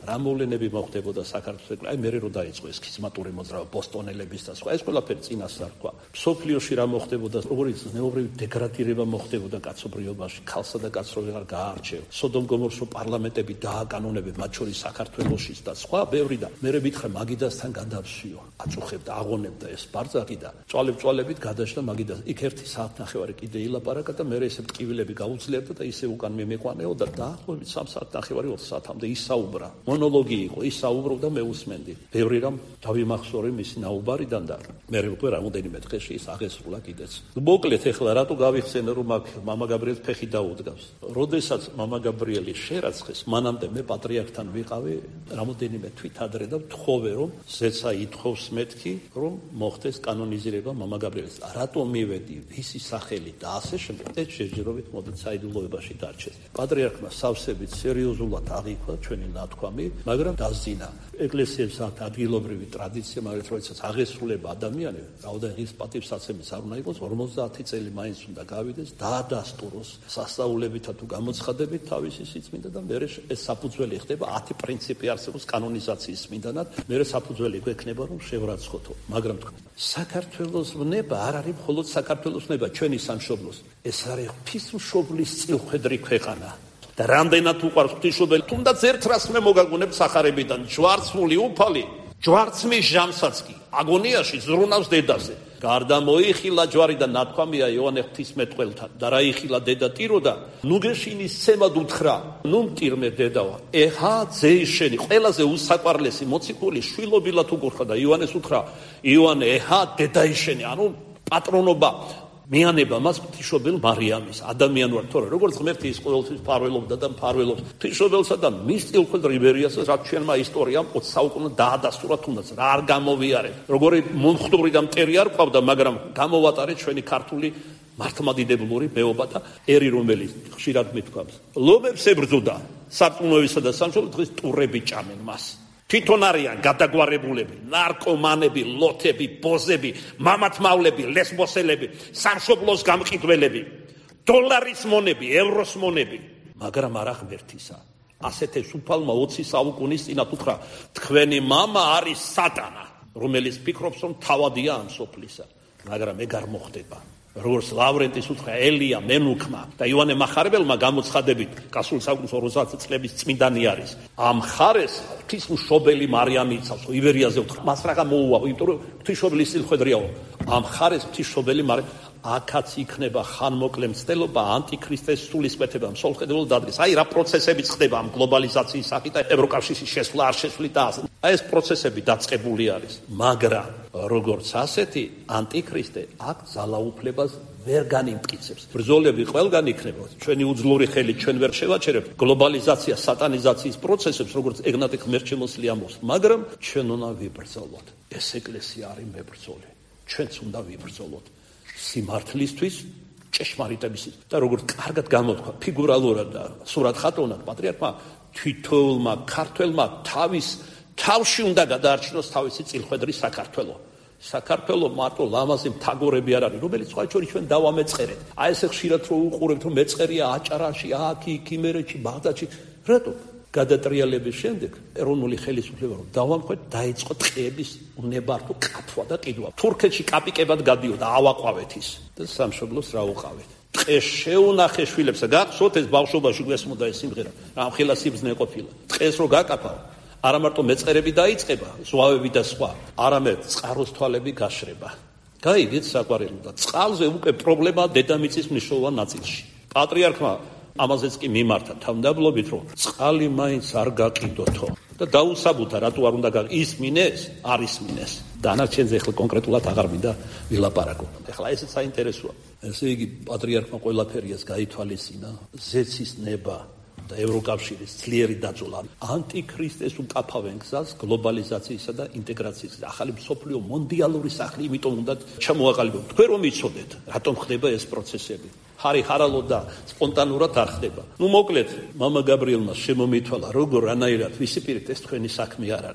რა მოვლენები მოხდებოდა საქართველოს, აი მე რო დაიწყო ეს ხიზმატური მოძრაობა ბოსტონელების და სხვა, ეს ყველაფერი წინასწარ თქვა. სოფლიოში რა მოხდებოდა, როგორი ზნეობრივი დეგრადირება მოხდებოდა კაცობრიობაში, ქალსა და კაცს რო ვეღარ გაარჩევ. სოდომ გომორს რო პარლამენტები დააკანონებენ, მათ შორის საქართველოშიც და სხვა, ბევრი და მე მითხრა მაგიდასთან გადავსვიო. აწუხებდა, აღონებდა ეს ბარძაყი და წვალებ-წვალებით გადაშდა მაგიდას. იქ ერთი საათნახევარი კიდე ილაპარაკა და მე ესე ტკივილები გაუძლიერდა და ისე უკან მემეყვანეო და დაახლოებით სამ საათნახევარი ოთხ საათამდე ისაუბრა. მონოლოგი იყო, ისაუბრობდა მე უსმენდი. ბევრი რამ დავიმახსოვრე მისი ნაუბარიდან და მე უკვე რამოდენიმე დღეში ის აღესრულა კიდეც. მოკლედ ეხლა რატო გავიხსენე რომ აქ მამა გაბრიელს ფეხი დაუდგავს. როდესაც მამა გაბრიელი შერაცხეს, მანამდე მე პატრიარქთან ვიყავი რამოდენიმე თვით ადრე და ვთხოვე რომ ზეცა ითხოვს მეთქი რომ მოხდეს კანონიზირება მამა გაბრიელის. რატო მივედი, ვისი სახელი და ასე შემდეგ. ეს შეჯერობით მოდით საიდუმლოებაში დარჩეს. პატრიარქმა სავსებით სერიოზულად აღიქვა ჩვენი ნათქვამი, მაგრამ დაზინა ეკლესიებს აქვს ადგილობრივი ტრადიცია, მაგრამ როდესაც აღესრულება ადამიანები, რაოდენობის პატივსაცემიც არ უნდა იყოს, ორმოცდაათი წელი მაინც უნდა გავიდეს, დაადასტუროს სასწაულებითა თუ გამოცხადებით თავისი სიწმინდა და მერე ეს საფუძველი ხდება ათი პრინციპი არსებობს კანონიზაციის წმინდანად, მერე საფუძველი გვექნება რომ შევრაცხოთო. მაგრამ თქვა საქართველოს ნება არ არის მხოლოდ საქართველოს ნება, ჩვენი სამშობლოს. ეს არის ღვთისმშობლის წილხვედრი ქვეყანა. და რამდენად უყვარს ღვთისმშობელი, თუნდაც ერთ რას მე მოგაგონებ სახარებიდან, ჯვარცმული უფალი, ჯვარცმის ჟამსაც კი აგონიაში ზრუნავს დედაზე. გარდა მოიხილა ჯვარი და ნათქვამია იოანე ღვთისმეტყველთან და რა იხილა დედა ტირო და ნუგეშინის სემად უთხრა, ნუ მტირმე დედავა, ეჰა ძეიშენი, ყველაზე უსაყვარლესი მოციქული შვილობილად უგურხა და იოანეს უთხრა, იოანე ეჰა დედაიშენი, ანუ პატრონობა მეანება მას ღვთისმშობელ მარიამის, ადამიან ვარ თორე როგორც ღმერთი ის ყოველთვის მფარველობდა და მფარველობს ღვთისმშობელსა და მის წილხვედ რიბერიასაც, რაც ჩვენმა ისტორიამ ოცი საუკუნე დაადასტურა, თუნდაც რა არ გამოვიარეთ, როგორი მომხდური და მტერი არ ყავდა, მაგრამ გამოვატარეთ ჩვენი ქართული მართლმადიდებლური მეობა და ერი, რომელიც ხშირად მithქვამს, ლომებს ებრძოდა სარწმუნოებისა და სამშობლოს, დღეს ტურები ჭამენ მას. თვითონ არიან გადაგვარებულები, ნარკომანები, ლოთები, ბოზები, მამათმავლები, ლესბოსელები, სამშობლოს გამყიდველები, დოლარის მონები, ევროს მონები, მაგრამ არა ღმერთისა. ასეთ ეს უფალმა ოცი საუკუნის წინათ უთხრა, თქვენი მამა არის სატანა, რომელიც ფიქრობს რომ თავადია ამ სოფლისა, მაგრამ ეგ არ მოხდება. როგორც ლავრენტის უთხრა ელია მენუქმა და იოანე მახარებელმა გამოცხადებით გასულ საუკუნის ორმოცდაათი წლების წმინდანი არის. ამ ხარეს ღვთისმშობელი მარიამი იცავს, ივერიაზე უთხრა. მას რაღა მოუვა, იმიტომ რომ ღვთისმშობლის წილხვედრიაო. ამ ხარეს ღვთისმშობელი მარიამი აქაც იქნება ხანმოკლე მცდელობა, ანტიქრისტეს სულისკვეთება, მსოლხედელო დადგეს. აი რა პროცესებიც ხდება ამ გლობალიზაციის სახით და ევროკავშირის შესვლა არ შესვლით და ასე. აი ეს პროცესები დაწყებული არის, მაგრამ როგორც ასეთი ანტიქრისტე აქ ძალაუფლებას ვერ განიმტკიცებს. ბრძოლები ყველგან იქნება, ჩვენი უძლური ხელით ჩვენ ვერ შევაჩერებთ გლობალიზაცია, სატანიზაციის პროცესებს, როგორც ეგნატე ღმერთშემოსლი ამბობს, მაგრამ ჩვენ უნდა ვიბრძოლოთ. ეს ეკლესია არის მებრძოლი. ჩვენც უნდა ვიბრძოლოთ სიმართლისთვის, ჭეშმარიტებისთვის და როგორც კარგად გამოთქვა ფიგურალურად და სურათხატოვნად პატრიარქმა თითოეულმა ქართველმა თავის თავში უნდა გადაარჩინოს თავისი წილხვედრი საქართველო. საქართველო მარტო ლამაზი მთაგორები არ არის, რომელიც სხვა შორის ჩვენ დავამეწყერეთ. აი ესე ხშირად რო უყურებთ რომ მეწყერია აჭარაში, აქ, იქ, იმერეთში, ბაღდადში, რატო? გადატრიალების შემდეგ ეროვნული ხელისუფლება რომ დავამხვეთ, დაიწყო ტყეების უნებართო კათვა და ყიდვა. თურქეთში კაპიკებად გადიოდა, ავაყვავეთ ის და სამშობლოს რა უყავეთ. ტყეს შეუნახე შვილებსა, გახსოვთ ეს ბავშვობაში გვესმოდა ეს სიმღერა, რამხელა სიბზნე ყოფილა. ტყეს რო გაკაფავ, არა მარტო მეწყერები დაიწყება, ზვავები და სხვა, არამედ წყაროს თვალები გაშრება. გაიგეთ საყვარელო და წყალზე უკვე პრობლემაა დედამიწის მნიშვნელოვან ნაწილში. პატრიარქმა ამაზეც კი მიმართა თავდაბლობით, რომ წყალი მაინც არ გაყიდოთო და დაუსაბუთა, რატო არ უნდა ისმინეს, არ ისმინეს. დანარჩენზე ახლა კონკრეტულად აღარ მინდა ვილაპარაკო. ახლა ესეც საინტერესოა. ესე იგი პატრიარქმა ყველაფერიას გაითვალისწინა, ზეცის ნება და ევროკავშირის ძლიერი დაწოლა ანტიქრისტეს უკაფავენ გზას გლობალიზაციისა და ინტეგრაციის. ახალი მსოფლიო მონდიალური სახლი, იმიტომ უნდა ჩამოაყალიბოთ. თქვენ რომ იცოდეთ, რატომ ხდება ეს პროცესები? ხარი ხარალო და სპონტანურად არ ხდება. ნუ მოკლედ, მამა გაბრიელმა შემომითვალა, როგორ რანაირად ვისიპირეთ, ეს თქვენი საქმე არ არის.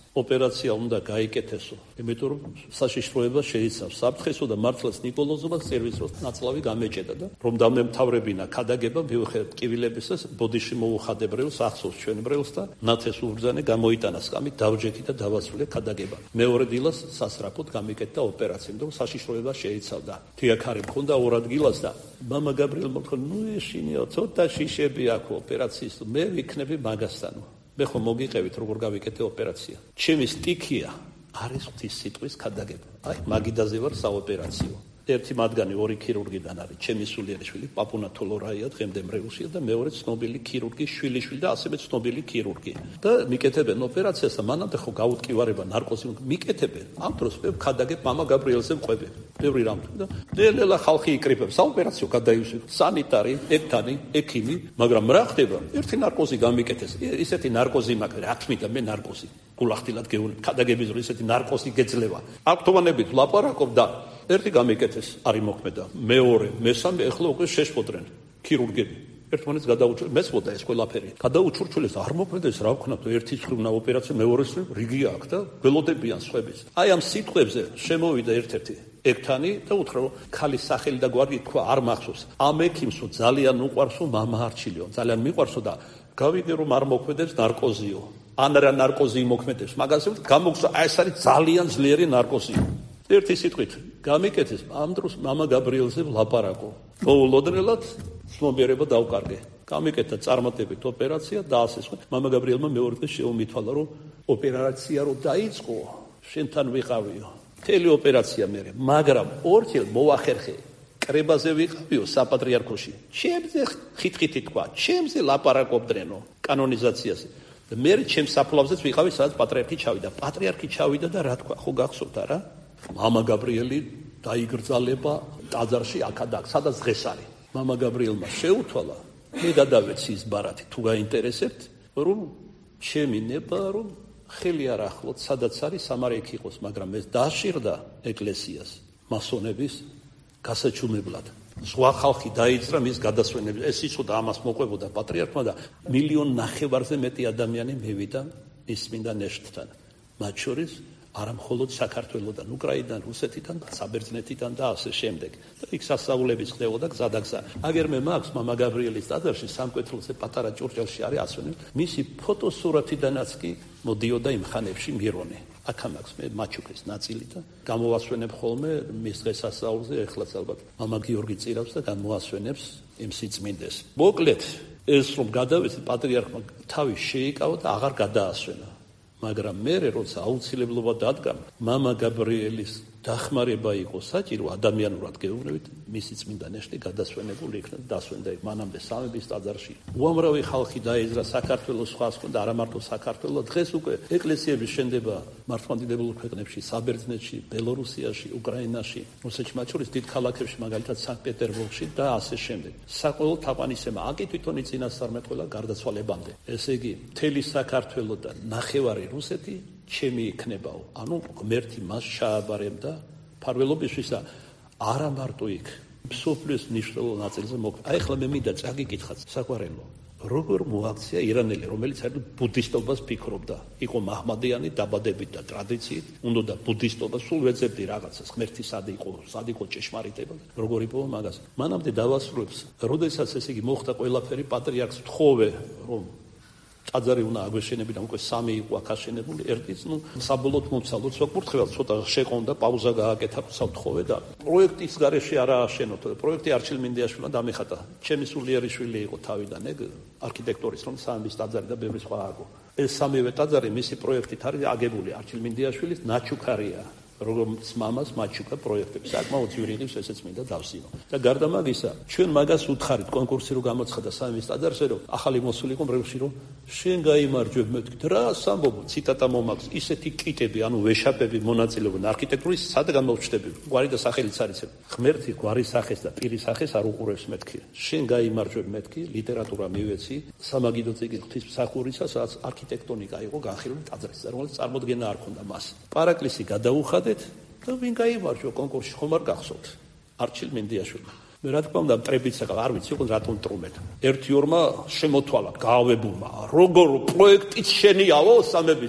ოპერაცია უნდა გაიკეთესო, იმიტომ რომ საშიშროება შეიცავს საფრთხესო და მართლაც ნიკოლოზოვას სერვისოს ნაწლავი გამეჭედა და რომ დამემთავრებინა ქადაგება მიუხედავად ტკივილებისას ბოდიში მოუხადე ბრელს ახსოვს ჩვენ ბრელს და ნათეს უბრძანე გამოიტანა სკამით დავჯექი და დავასრულე ქადაგება. მეორე დილას სასწრაფოდ გამიკეთდა ოპერაცია, იმიტომ რომ საშიშროება შეიცავდა. თიაქარი მქონდა ორ ადგილას და მამა გაბრიელმა თქვა, ნუ ეშინიო, ცოტა შიშები აქვს ოპერაციის, მე ვიქნები მაგასთანო. მე ხომ მოგიყევით როგორ გავიკეთე ოპერაცია. ჩემი სტიქია არის ღვთის სიტყვის ქადაგება. აი, მაგიდაზე ვარ საოპერაციო. ერთი მათგანი ორი ქირურგიდან არის, ჩემი სულიერი შვილი პაპუნა თოლორაია, დღემდე მრევლშია და მეორე ცნობილი ქირურგის შვილიშვილი და ასევე ცნობილი ქირურგი. და მიკეთებენ ოპერაციას და მანამდე ხო გაუტკივარება ნარკოზი მიკეთებენ. ამ დროს მე ქადაგებ მამა გაბრიელზე მყვები. ბევრი რამ და დელელა ხალხი იკრიფებს, საოპერაციო გადაივსებ, სანიტარი, ექთანი, ექიმი, მაგრამ რა ხდება? ერთი ნარკოზი გამიკეთეს. ისეთი ნარკოზი მაქვს, რა თქმა უნდა, მე ნარკოზი გულახდილად გეუნ ქადაგების დროს ისეთი ნარკოზი გეძლევა. აქტოვანებით ლაპარაკობ და ერთი გამიკეთეს, არის მოქმედა. მეორე, მესამე, ეხლა უკვე შეშფოთრენ ქირურგები. ერთმანეთს გადაუჭრელს, მესმოდა ეს ყველაფერი. გადაუჭრჩულეს არ მოქმედეს, რა ვქნათ, ერთი ცხრუნა ოპერაცია, მეორეს რიგი აქვს და ველოდებიან სხვების. აი ამ სიტყვებზე შემოვიდა ერთ-ერთი ექთანი და უთხრა, რომ ქალის სახელი და გვარი თქვა, არ მახსოვს. ამ ექიმსო ძალიან უყვარსო მამა არჩილიო, ძალიან მიყვარსო და გავიგე რომ არ მოქმედებს ნარკოზიო. ან რა ნარკოზი მოქმედებს, მაგას გამოგსა, აი ეს არის ძალიან ძლიერი ნარკოზიო. ერთი სიტყვით გამიკეთეს, ამ დროს მამა გაბრიელზე ვლაპარაკო. მოულოდნელად ცნობიერება დავკარგე. გამიკეთა წარმატებით ოპერაცია და ასე სხვა. მამა გაბრიელმა მეორე დღეს შეუმითვალა, რომ ოპერაცია რო დაიწყო, შენთან ვიყავიო. მთელი ოპერაცია მერე, მაგრამ ორჯერ მოახერხე. კრებაზე ვიყავიო საპატრიარქოში. ჩემზე ხიტ-ხიტი თქვა, ჩემზე ლაპარაკობდნენო კანონიზაციაზე. და მე ჩემს საფლავზეც ვიყავი, სადაც პატრიარქი ჩავიდა. პატრიარქი ჩავიდა და რა თქვა, ხო გახსოვთ არა? მამა გაბრიელი დაიგრძალება ტაძარში აქადაკ, სადაც დღეს არის. მამა გაბრიელმა შეუთვალა, მე გადავეცი ის ბარათი, თუ გაინტერესებთ, რომ ჩემი ნება, რომ ხელი არ ახლოთ, სადაც არის სამარეკი იყოს, მაგრამ ეს დაშირდა ეკლესიას მასონების გასაჩუმებლად. ზღვა ხალხი დაიძრა მის გადასვენებს. ეს იცოდა, ამას მოყვებოდა პატრიარქმა და მილიონ ნახევარზე მეტი ადამიანი მივიდა ის წმინდა ნეშტთან. მათ შორის არა მხოლოდ საქართველოდან, უკრაინიდან, რუსეთიდან, საბერძნეთიდან და ასე შემდეგ. და იქ სასწაულები ხდებოდა გზადაგზა. აგერ მე მაქვს მამა გაბრიელის ტაძარში სამკვეთლოზე პატარა ჭურჭელში არის ასვენებ. მისი ფოტოსურათიდანაც კი მოდიოდა იმ ხანებში მირონე. აქ მაქვს მე მაჩუკის ნაწილი და გამოასვენებ ხოლმე მის დღესასწაულზე, ეხლაც ალბათ მამა გიორგი წირავს და გამოასვენებს იმ სიწმინდეს. მოკლედ, ეს რომ გადავეცი პატრიარქმა თავი შეიკავა და აღარ გადაასვენა. მაგრამ მე როცა აუცილებლობა დადგა, მამა გაბრიელის დახმარება იყო საჭირო, ადამიანურად გეუბნებით, მისი წმინდა ნეშტი გადასვენებული იქნა და დასვენდა იქ მანამდე სამების ტაძარში. უამრავი ხალხი დაეძრა საქართველოს სხვას და არა მარტო საქართველოს. დღეს უკვე ეკლესიების შენდება მართლმადიდებელ ქვეყნებში, საბერძნეთში, ბელორუსიაში, უკრაინაში, რუსეთში, მათ შორის დიდ ქალაქებში, მაგალითად სანქტ-პეტერბურგში და ასე შემდეგ. საყოველთაო თაყვანისება აკი თვითონი წინასწარმეტყველა გარდაცვალებამდე. ესე იგი, მთელი საქართველო და ნახევარი რუსეთი ჩემი იქნებაო. ანუ ღმერთი მას ჩააბარებდა ფარველობისთვის და არა მარტო იქ, მსოფლიოს მნიშვნელოვან ნაწილზე მოქმედ. აი ახლა მე მინდა წაგიკითხათ საყვარელო. როგორ მოაქცია ირანელი, რომელიც არის ბუდისტობას ფიქრობდა, იყო მაჰმადიანი დაბადებით და ტრადიციით, უნდა ბუდისტობა სულ ვეძებდი რაღაცას, ღმერთი სად იყო, სად იყო ჭეშმარიტება, როგორ იპოვა მაგას. მანამდე დავასრულებს, როდესაც ესე იგი მოხდა ყველაფერი, პატრიარქს ვთხოვე, რომ ტაძარი უნდა აგვეშენებინა, უკვე სამი იყო აქ აშენებული, ერთიც, ნუ საბოლოოდ მომცალოთ, საკურთხეველს ცოტა შეყონდა, პაუზა გააკეთა, სავთხოვე და პროექტის გარეშე არა აშენოთ. პროექტი არჩილ მინდიაშვილმა დამეხატა. ჩემი სულიერი შვილი იყო თავიდან, ეგ არქიტექტორის, რომ სამების ტაძარი და ბევრი სხვა ააგო. ეს სამივე ტაძარი მისი პროექტით არის აგებული, არჩილ მინდიაშვილის ნაჩუქარია. როგორც მამას მაჩუკა პროექტები საკმაოდ ძვირიღებს ესეც მინდა დავსინო. და გარდა მაგისა, ჩვენ მაგას უთხარით კონკურსი რო გამოცხადა სამების ტაძარზე, რომ ახალი მოსული იყო მრევლში, რომ შენ გაიმარჯვებ მეთქით რა სამბობ ციტატა მომაქვს, ისეთი კიტები, ანუ ვეშაპები მონაწილეობენ არქიტექტურის, სადღან მოვჩდები, გვარი და სახელიც არიცებ. ღმერთი გვარის სახეს და პირის სახეს არ უყურებს მეთქი. შენ გაიმარჯვებ მეთქი, ლიტერატურა მივეცი, სამაგიდო წიგნი ღვთისმსახურისა, სადაც არქიტექტონიკა იყო განხილული ტაძრის, რომელიც წარმოდგენა არ ქონდა მას. პარაკლისი გადაუხადა და ვინ გაიმარჯვა კონკურსში, ხომ არ გახსოვთ? არჩილ მინდიაშვილი. მე რა თქმა უნდა ტრებიცაკა არ ვიცი, იყო რატომ ტრუმეთ. ერთი ორმა შემოთვალა, გაავებულმა, როგორ პროექტიც შენიაო სამების.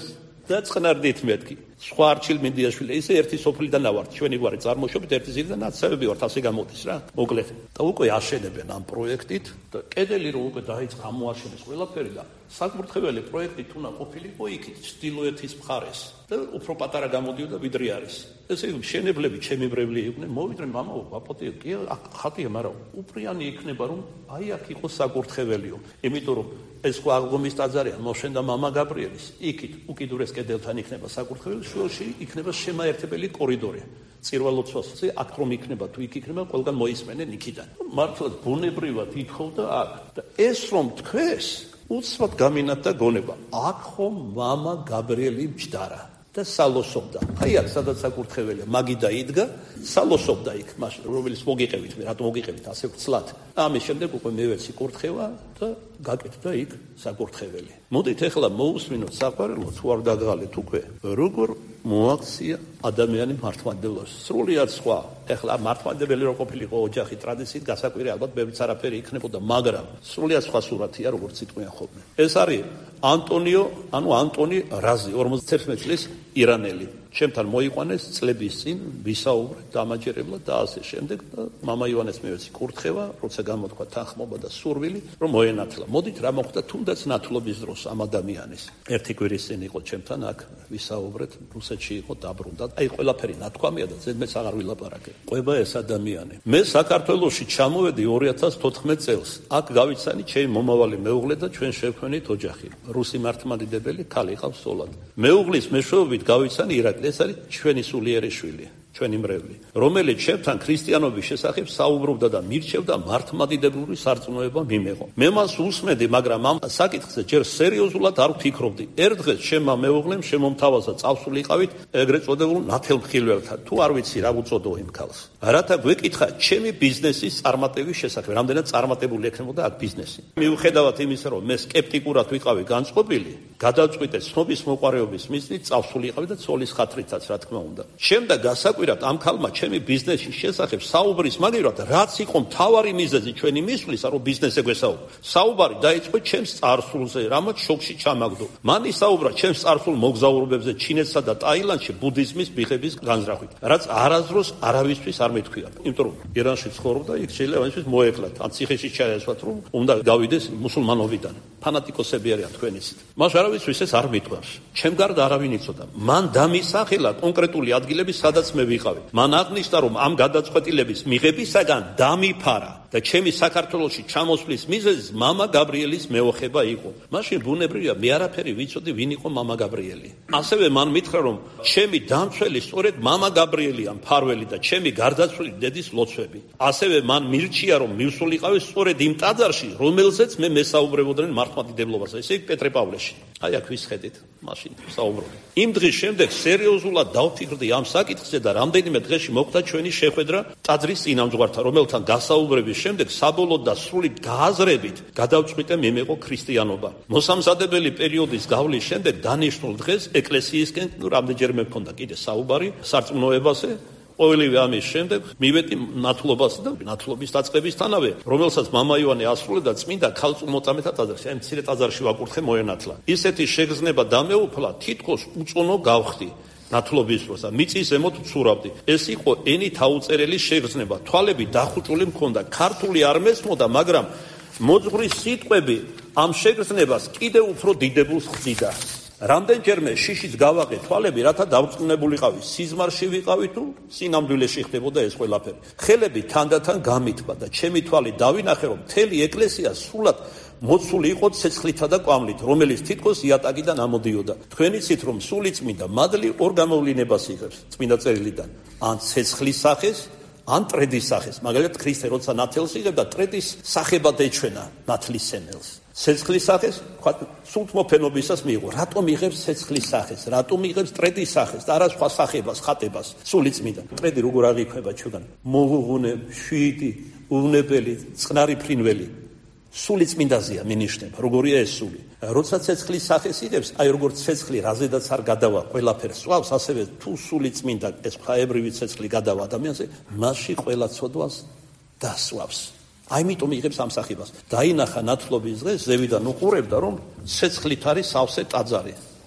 და წყნარდით მეთქი. სხვა არჩილ მინდიაშვილი ისე ერთი სოფლიდან ავართ ჩვენი გვარი წარმოშობით ერთი ზირიდან ნაცავები ვართ ასე გამოდის რა მოკლედ და უკვე აშენებენ ამ პროექტით და კედელი რო უკვე დაიწყო ამოაშენეს ყველაფერი და საკურთხეველი პროექტით უნდა ყოფილიყო იქით ჩრდილოეთის მხარეს და უფრო პატარა გამოდიოდა ვიდრე არის ესე იგი მშენებლები ჩემიბრევლი იყვნენ მოვიდნენ მამაო ვაპოტიო კი ხატია მაგრამ უპრიანი იქნება რომ აი აქ იყოს საკურთხეველიო იმიტომ რომ ეს ხო აღგომის ტაძარია მოშენდა მამა გაბრიელის იქით უკიდურეს კედელთან იქნება საკურთხეველი შუაში იქნება შემაერთებელი კორიდორი წირვალოცვასზე აქ რომ იქნება თუ იქ იქნება ყველგან მოისმენენ იქიდან მართლაც ბუნებრივად ითხოვდა აქ და ეს რომ თქვეს უცბად გამინათდა გონება აქ ხომ მამა გაბრიელი მჯდარა და სალოსობდა აი აქ სადაც საკურთხეველია მაგიდა იდგა სალოსობდა იქ მაშინ რომელიც მოგიყევით მე რატომ მოგიყევით ასე ვცლად ამის შემდეგ უკვე მე ვეცი კურთხევა და გაკეთდა იქ საკურთხეველი მოდით ეხლა მოусმინოთ საყვარელო თუ არ დაგღალეთ უკვე როგორ მოაქცია ადამიანი მართლმადიდებლობას სრულიად სხვა ეხლა მართლმადიდებელი რო ყოფილიყო ოჯახი ტრადიციით გასაკვირი ალბათ ბევრიც არაფერი იქნებოდა მაგრამ სრულიად სხვა სურათია როგორც იტყვიან ხოლმე ეს არის ანტონიო ანუ ანტონი რაზი ორმოცდაერთმეტ წლის ირანელი ჩემთან მოიყვანეს წლების წინ ვისაუბრეთ დამაჯერებლად და ასე შემდეგ და მამა ივანეს მივეცი კურთხევა როცა გამოთქვა თანხმობა და სურვილი რომ მოენათლა მოდით რა მოხდა თუნდაც ნათლობის დროს ამ ადამიანის ერთი კვირის წინ იყო ჩემთან აქ ვისაუბრეთ რუსეთში იყო დაბრუნდა აი ყველაფერი ნათქვამია და ზედმეც აღარ ვილაპარაკე ყვება ეს ადამიანი მე საქართველოში ჩამოვედი ორი ათას თოთხმეტ წელს აქ გავიცანი ჩემი მომავალი მეუღლე და ჩვენ შევქმნით ოჯახი რუსი მართლმადიდებელი ქალი ყავს სოლად მეუღლის მეშვეობით გავიცანი ირაკ ეს არის ჩვენი სულიერი შვილი ჩვენი მრევლი რომელიც ჩემთან ქრისტიანობის შესახებ საუბრობდა და მირჩევდა მართლმადიდებლური სარწმუნოება მიმეღო მე მას უსმენდი მაგრამ ამ საკითხზე ჯერ სერიოზულად არ ვფიქრობდი ერთ დღეს ჩემმა მეუღლემ შემომთავაზა წავსულიყავით ეგრეთ წოდებულ ნათელმხილველთან თუ არ ვიცი რა უწოდო იმ ქალს რათა გვეკითხა ჩემი ბიზნესის წარმატების შესახებ რამდენად წარმატებული ექნებოდა აქ ბიზნესი მიუხედავად იმისა რომ მე სკეპტიკურად ვიყავი განწყობილი გადავწყვიტე ცნობის მოყარეობის მიზნით წავსულიყავი და ცოლის ხათრითაც რა თქმა უნდა შემდეგ გასაკვირად ამ ქალმა ჩემი ბიზნესის შესახებ საუბრის მაგივრად რაც იყო მთავარი მიზეზი ჩვენი მისვლის რომ ბიზნესზე გვესაუბრო საუბარი დაიწყო ჩემს წარსულზე რამაც შოქში ჩამაგდო მან ისაუბრა ჩემს წარსულ მოგზაურობებზე ჩინეთსა და ტაილანდში ბუდიზმის ბიღების განზრახვით რაც არასდროს არავისთვის არ მეთქვია იმიტომ რომ ირანში ცხოვრობდა იქ შეიძლება ისიც მოეკლათ ან ციხეში ჩაესვათ რომ უნდა გავიდეს მუსულმანობიდან ფანატიკოსები არიან თქვენიცით მას არავისთვის ეს არ მითქვამს ჩემ გარდა არავინ იცოდა მან დამისახელა კონკრეტული ადგილები სადაც მე ვიყავი მან აღნიშნა რომ ამ გადაწყვეტილების მიღებისაგან დამიფარა და ჩემი საქართველოში ჩამოსვლის მიზეზი მამა გაბრიელის მეოხება იყო მაშინ ბუნებრივია მე არაფერი ვიცოდი ვინ იყო მამა გაბრიელი ასევე მან მითხრა რომ ჩემი დამცველი სწორედ მამა გაბრიელია მფარველი და ჩემი გარდაცვლილი დედის ლოცვები ასევე მან მირჩია რომ მივსულიყავი სწორედ იმ ტაძარში რომელზეც მე მესაუბრებოდნენ მართლმადიდებლობაზე ესე იგი პეტრე პავლეში აი აქ ვისხედით მაშინ საუბრობ იმ დღის შემდეგ სერიოზულად დავფიქრდი ამ საკითხზე და რამდენიმე დღეში მოხდა ჩვენი შეხვედრა ტაძრის წინამძღვართან რომელთან გასაუბრების შემდეგ საბოლოოდ და სრული გააზრებით გადავწყვიტე მიმეყო ქრისტიანობა მოსამზადებელი პერიოდის გავლის შემდეგ დანიშნულ დღეს ეკლესიისკენ რამდენჯერმე მქონდა კიდე საუბარი სარწმუნოებაზე ყოველივე ამის შემდეგ მივედი ნათლობასა და ნათლობის დაწყებისთანავე რომელსაც მამა ივანე ასრულებდა წმინდა ქალწულმოწამეთა ტაძარში აი მცირე ტაძარში ვაკურთხე მოენათლა ისეთი შეგრძნება დამეუფლა თითქოს უწონო გავხდი ნათლობის დროს და მიწის ზემოთ ვცურავდი ეს იყო ენით აუწერელი შეგრძნება თვალები დახუჭული მქონდა ქართული არ მესმოდა მაგრამ მოძღვრის სიტყვები ამ შეგრძნებას კიდევ უფრო დიდებულს ხდიდა რამდენჯერმე შიშიც გავაყე თვალები რათა დავწუნებულიყავი სიზმარში ვიყავი თუ სინამდვილეში ხდებოდა ეს ყველაფერი ხელები თანდათან გამითბა და ჩემი თვალი დავინახე რომ მთელი ეკლესია სრულად მოცული იყო ცეცხლითა და კვამლით რომელიც თითქოს იატაკიდან ამოდიოდა თქვენიცით რომ სულიწმინდა მადლი ორ გამოვლინებას იღებს წმინდა წერილიდან ან ცეცხლის სახეს ან ტრედის სახეს მაგალითად ქრისტე როცა ნათელს იღებდა ტრედის სახებად ეჩვენა ნათლისენელს ცეცხლის სახეს თქვა სულთმოფენობისას მიიღო რატომ იღებს ცეცხლის სახეს რატომ იღებს ტრედის სახეს და არა სხვა სახებას ხატებას სულიწმინდა ტრედი როგორ აღიქვება ჩვენგან მოღუნე შვიდი უვნებელი წყნარი ფრინველი სულიწმინდაზეა მინიშნება როგორია ეს სული როცა ცეცხლის სახეს იღებს აი როგორც ცეცხლი რაზედაც არ გადავა ყველაფერს სვავს ასევე თუ სულიწმინდა ეს ხაებრივი ცეცხლი გადავა ადამიანზე მასში ყველა ცოდვას დასვავს აი მიტომ იღებს ამ სახებას დაინახა ნათლობის დღეს ზევიდან უყურებდა რომ ცეცხლით არის სავსე ტაძარი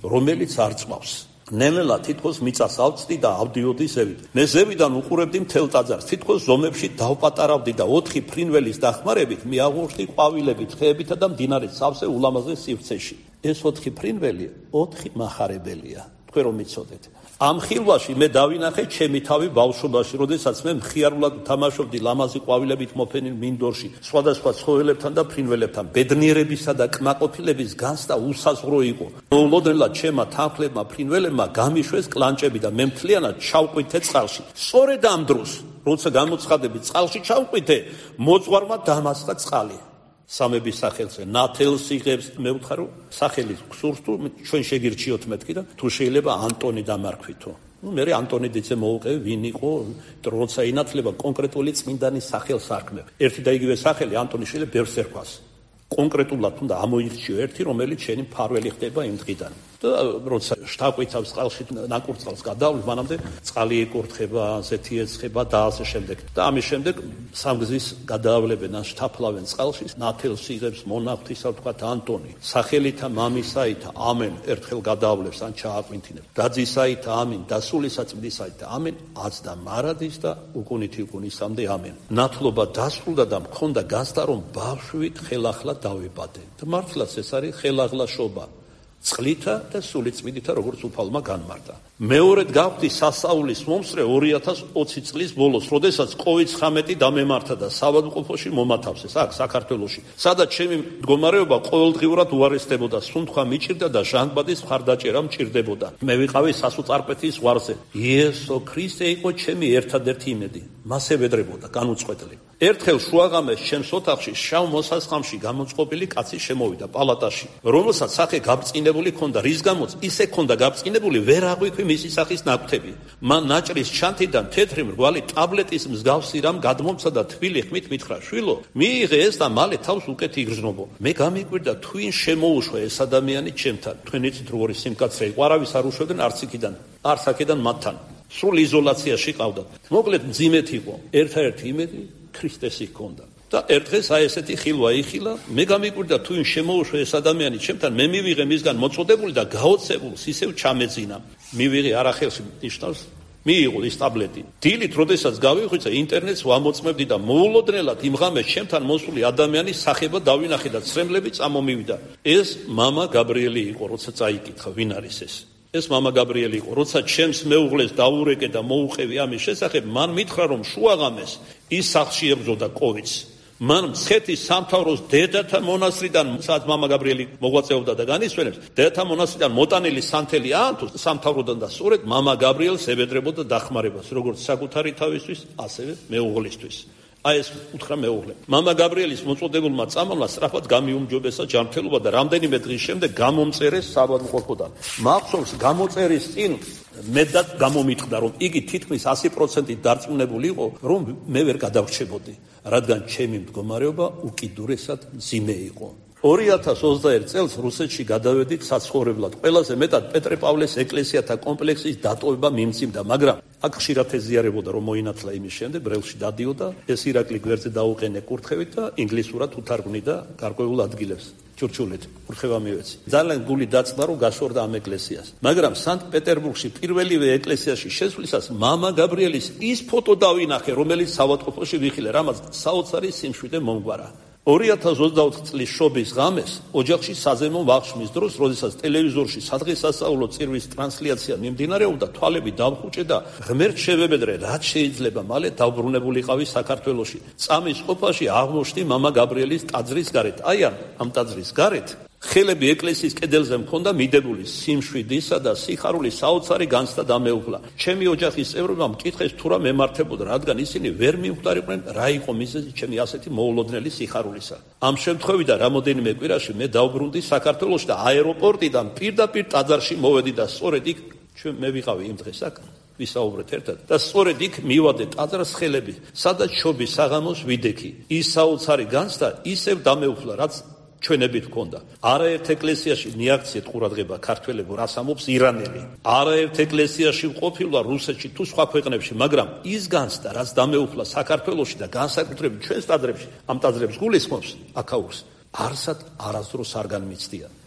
რომელიც არ წვავს. ნელ-ნელა თითქოს მიწას ავწდი და ავდიოდი ზევით. მე ზევიდან უყურებდი მთელ ტაძარს, თითქოს ზომებში დავპატარავდი და ოთხი ფრინველის დახმარებით მიაღუხდი ყვავილებით, ხეებითა და მდინარის სავსე ულამაზეს სივრცეში. ეს ოთხი ფრინველი ოთხი მახარებელია. თქვენ რომ იცოდეთ. ამ ხილვაში მე დავინახე ჩემი თავი ბავშვობაში, როდესაც მე მხიარულად თამაშობდი ლამაზი ყვავილებით მოფენილ მინდორში, სხვადასხვა ცხოველებთან და ფრინველებთან. ბედნიერებისა და კმაყოფილების განცდა უსაზღვრო იყო. მოულოდნელად ჩემმა თანხლებმა ფრინველებმა გამიშვეს კლანჭები და მე მთლიანად ჩავყვიტე წყალში. სწორედ ამ დროს, როცა გამოცხადები წყალში ჩავყვიტე, მოძღვარმა დამასხა წყალი. სამების სახელზე ნათელს იღებს, მე ვუთხარ რომ სახელი გსურს თუ ჩვენ შეგირჩიოთ მეთქი და თუ შეიძლება ანტონი დამარქვითო. ნუ მე ანტონი დეცე მოუყევი ვინ იყო, როცა ინათლება კონკრეტული წმინდანის სახელს არქმევ. ერთი და იგივე სახელი ანტონი შეიძლება ბევრს ერქვას. კონკრეტულად უნდა ამოირჩიო ერთი, რომელიც შენი მფარველი ხდება იმ დღიდან. და როცა შთაყვიცავს წყალში ნაკურწყალს გადავლს, მანამდე წყალი ეკურთხება, ასეთი ეცხება და ასე შემდეგ. და ამის შემდეგ სამგზის გადაავლებენ ან შთაფლავენ წყალში, ნათელს იღებს მონაღვთისა ვთქვათ ანტონი. სახელითა მამისაითა ამენ ერთხელ გადაავლებს ან ჩააყვინთინებს. დაძისაითა ამინ, დასულისაწმინდისაითა ამენ, აც და მარადის და უკუნითი უკუნისამდე ამენ. ნათლობა დასრულდა და მქონდა განცდა რომ ბავშვით ხელახლა დავიბადე. და მართლაც ეს არის ხელაღლაშობა. წყლითა და სულიწმინდითა როგორც უფალმა განმარტა. მეორედ გავხდი სასწაულის მომსწრე ორი ათას ოცი წლის ბოლოს, როდესაც კოვიდ ცხრამეტი დამემართა და საავადმყოფოში მომათავსეს აქ საქართველოში, სადაც ჩემი მდგომარეობა ყოველდღიურად უარესდებოდა, სუნთქვა მიჭირდა და ჟანგბადის მხარდაჭერა მჭირდებოდა. მე ვიყავი სასუწარკვეთის ზღვარზე. იესო ქრისტე იყო ჩემი ერთადერთი იმედი. მას ევედრებოდა განუწყვეტლი. ერთხელ შუაღამეს ჩემს ოთახში შავ მოსასხამში გამოწყობილი კაცი შემოვიდა პალატაში, რომელსაც სახე გაბწყინებული ჰქონდა, რის გამოც ისე ჰქონდა გაბწყინებული, ვერ აღვიქვი მისი სახის ნაკვთები. მან ნაჭრის ჩანთიდან თეთრი მრგვალი ტაბლეტის მსგავსი რამ გადმომცა და თბილი ხმით მითხრა: შვილო, მიიღე ეს და მალე თავს უკეთ იგრძნობო. მე გამიკვირდა თუ ვინ შემოუშვა ეს ადამიანი ჩემთან. თქვენ იცით როგორი სიმკაცრე იყო, არავის არ უშვებდნენ არც იქიდან, არც აქედან მათთან. სრულ იზოლაციაში ყავდა. მოკლედ მძიმეთ იყო. ერთადერთი იმედი ქრისტესი ჰქონდა. და ერთ დღეს აი ესეთი ხილვა იხილა, მე გამიკვირდა თუ ვინ შემოუშვა ეს ადამიანი ჩემთან, მე მივიღე მისგან მოწოდებული და გაოცებულს ისევ ჩამეძინა. მივიღე არახელში ნიშნავს, მიიღო ის ტაბლეტი. დილით, როდესაც გავიხვიცა, ინტერნეტს ვამოწმებდი და მოულოდნელად იმ ღამეს ჩემთან მოსული ადამიანის სახება დავინახე და ცრემლები წამომივიდა. ეს მამა გაბრიელი იყო, როცა წაიკითხა, ვინ არის ეს? ეს მამა გაბრიელი იყო. როცა ჩემს მეუღლეს დაურეკე და მოუყევი ამის შესახებ, მან მითხრა, რომ შუაღამეს ის სახლში ებრძოდა კოვიდს. მან მცხეთის სამთავროს დედათა მონასტრიდან, სადაც მამა გაბრიელი მოღვაწეობდა და განისვენებს, დედათა მონასტრიდან მოტანილი სანთელი აანთო სამთავროდან და სწორედ მამა გაბრიელს ებედრებოდა დახმარებას, როგორც საკუთარი თავისთვის, ასევე მეუღლისთვის. აი ეს უთხრა მეუღლე. მამა გაბრიელის მოწოდებულმა წამალმა სწრაფად გამიუმჯობესა ჯანმრთელობა და რამდენიმე დღის შემდეგ გამომწერეს საავადმყოფოდან. მახსოვს, გამოწერის წინ მეტად გამომიტყდა, რომ იგი თითქმის ასი პროცენტით დარწმუნებული იყო, რომ მე ვერ გადავრჩებოდი, რადგან ჩემი მდგომარეობა უკიდურესად მძიმე იყო. ორი ათას ოცდაერთ წელს რუსეთში გადავედით საცხოვრებლად. ყველაზე მეტად პეტრე-პავლეს ეკლესიათა კომპლექსის დატოვება მიმძიმდა, მაგრამ აქ ხშირად ეზიარებოდა, რომ მოინათლა იმის შემდეგ, ბრელში დადიოდა, ეს ირაკლი გვერდზე დაუყენე კურთხევით და ინგლისურად უთარგმნიდა გარკვეულ ადგილებს. ჩურჩულით, კურთხევა მივეცი. ძალიან გული დაწდა, რომ გაშორდა ამ ეკლესიას. მაგრამ სანქტ-პეტერბურგში პირველივე ეკლესიაში შესვლისას მამა გაბრიელის ის ფოტო დავინახე, რომელიც საავადმყოფოში ვიხილე, რამაც საოცარი სიმშვიდე მომგვარა. ორი ათას ოცდაოთხ წლის შობის ღამეს ოჯახში საზემო ვახშმის დროს, როდესაც ტელევიზორში სადღესასწაულო წირვის ტრანსლაცია მიმდინარეობდა, თვალები დავხუჭე და ღმერთ შევებედრე, რაც შეიძლება მალე დავბრუნებულიყავი საქართველოში. წამის ყოფაში აღმოჩნდი მამა გაბრიელის ტაძრის გარეთ. აი ამ ტაძრის გარეთ ხელები ეკლესიის კედელზე მქონდა მიდებული, სიმშვიდისა და სიხარულის საოცარი განცდა დამეუფლა. ჩემი ოჯახის წევრებმა მკითხეს თუ რა მემართებოდა, რადგან ისინი ვერ მიხვდარიყვნენ რა იყო მიზეზი ჩემი ასეთი მოულოდნელი სიხარულისა. ამ შემთხვევიდან რამოდენიმე კვირაში მე დავბრუნდი საქართველოში და აეროპორტიდან პირდაპირ ტაძარში მოვედი და სწორედ იქ ჩვენ მე ვიყავი იმ დღეს აქ ვისაუბრეთ ერთად და სწორედ იქ მივადე ტაძრს ხელები, სადაც შობის საღამოს ვიდექი. ის საოცარი განცდა ისევ დამეუფლა, რაც ჩვენებით ჰქონდა. არაერთ ეკლესიაში მიაქციეთ ყურადღება ქართველებო, რას ამობს ირანელი. არაერთ ეკლესიაში ყოფილა რუსეთში თუ სხვა ქვეყნებში, მაგრამ ის განცდა, რაც დამეუფლა საქართველოში და განსაკუთრებით ჩვენს ტაძრებში, ამ ტაძრებს გულისხმობს აქაურს, არსად არასდროს არ განმიცდია.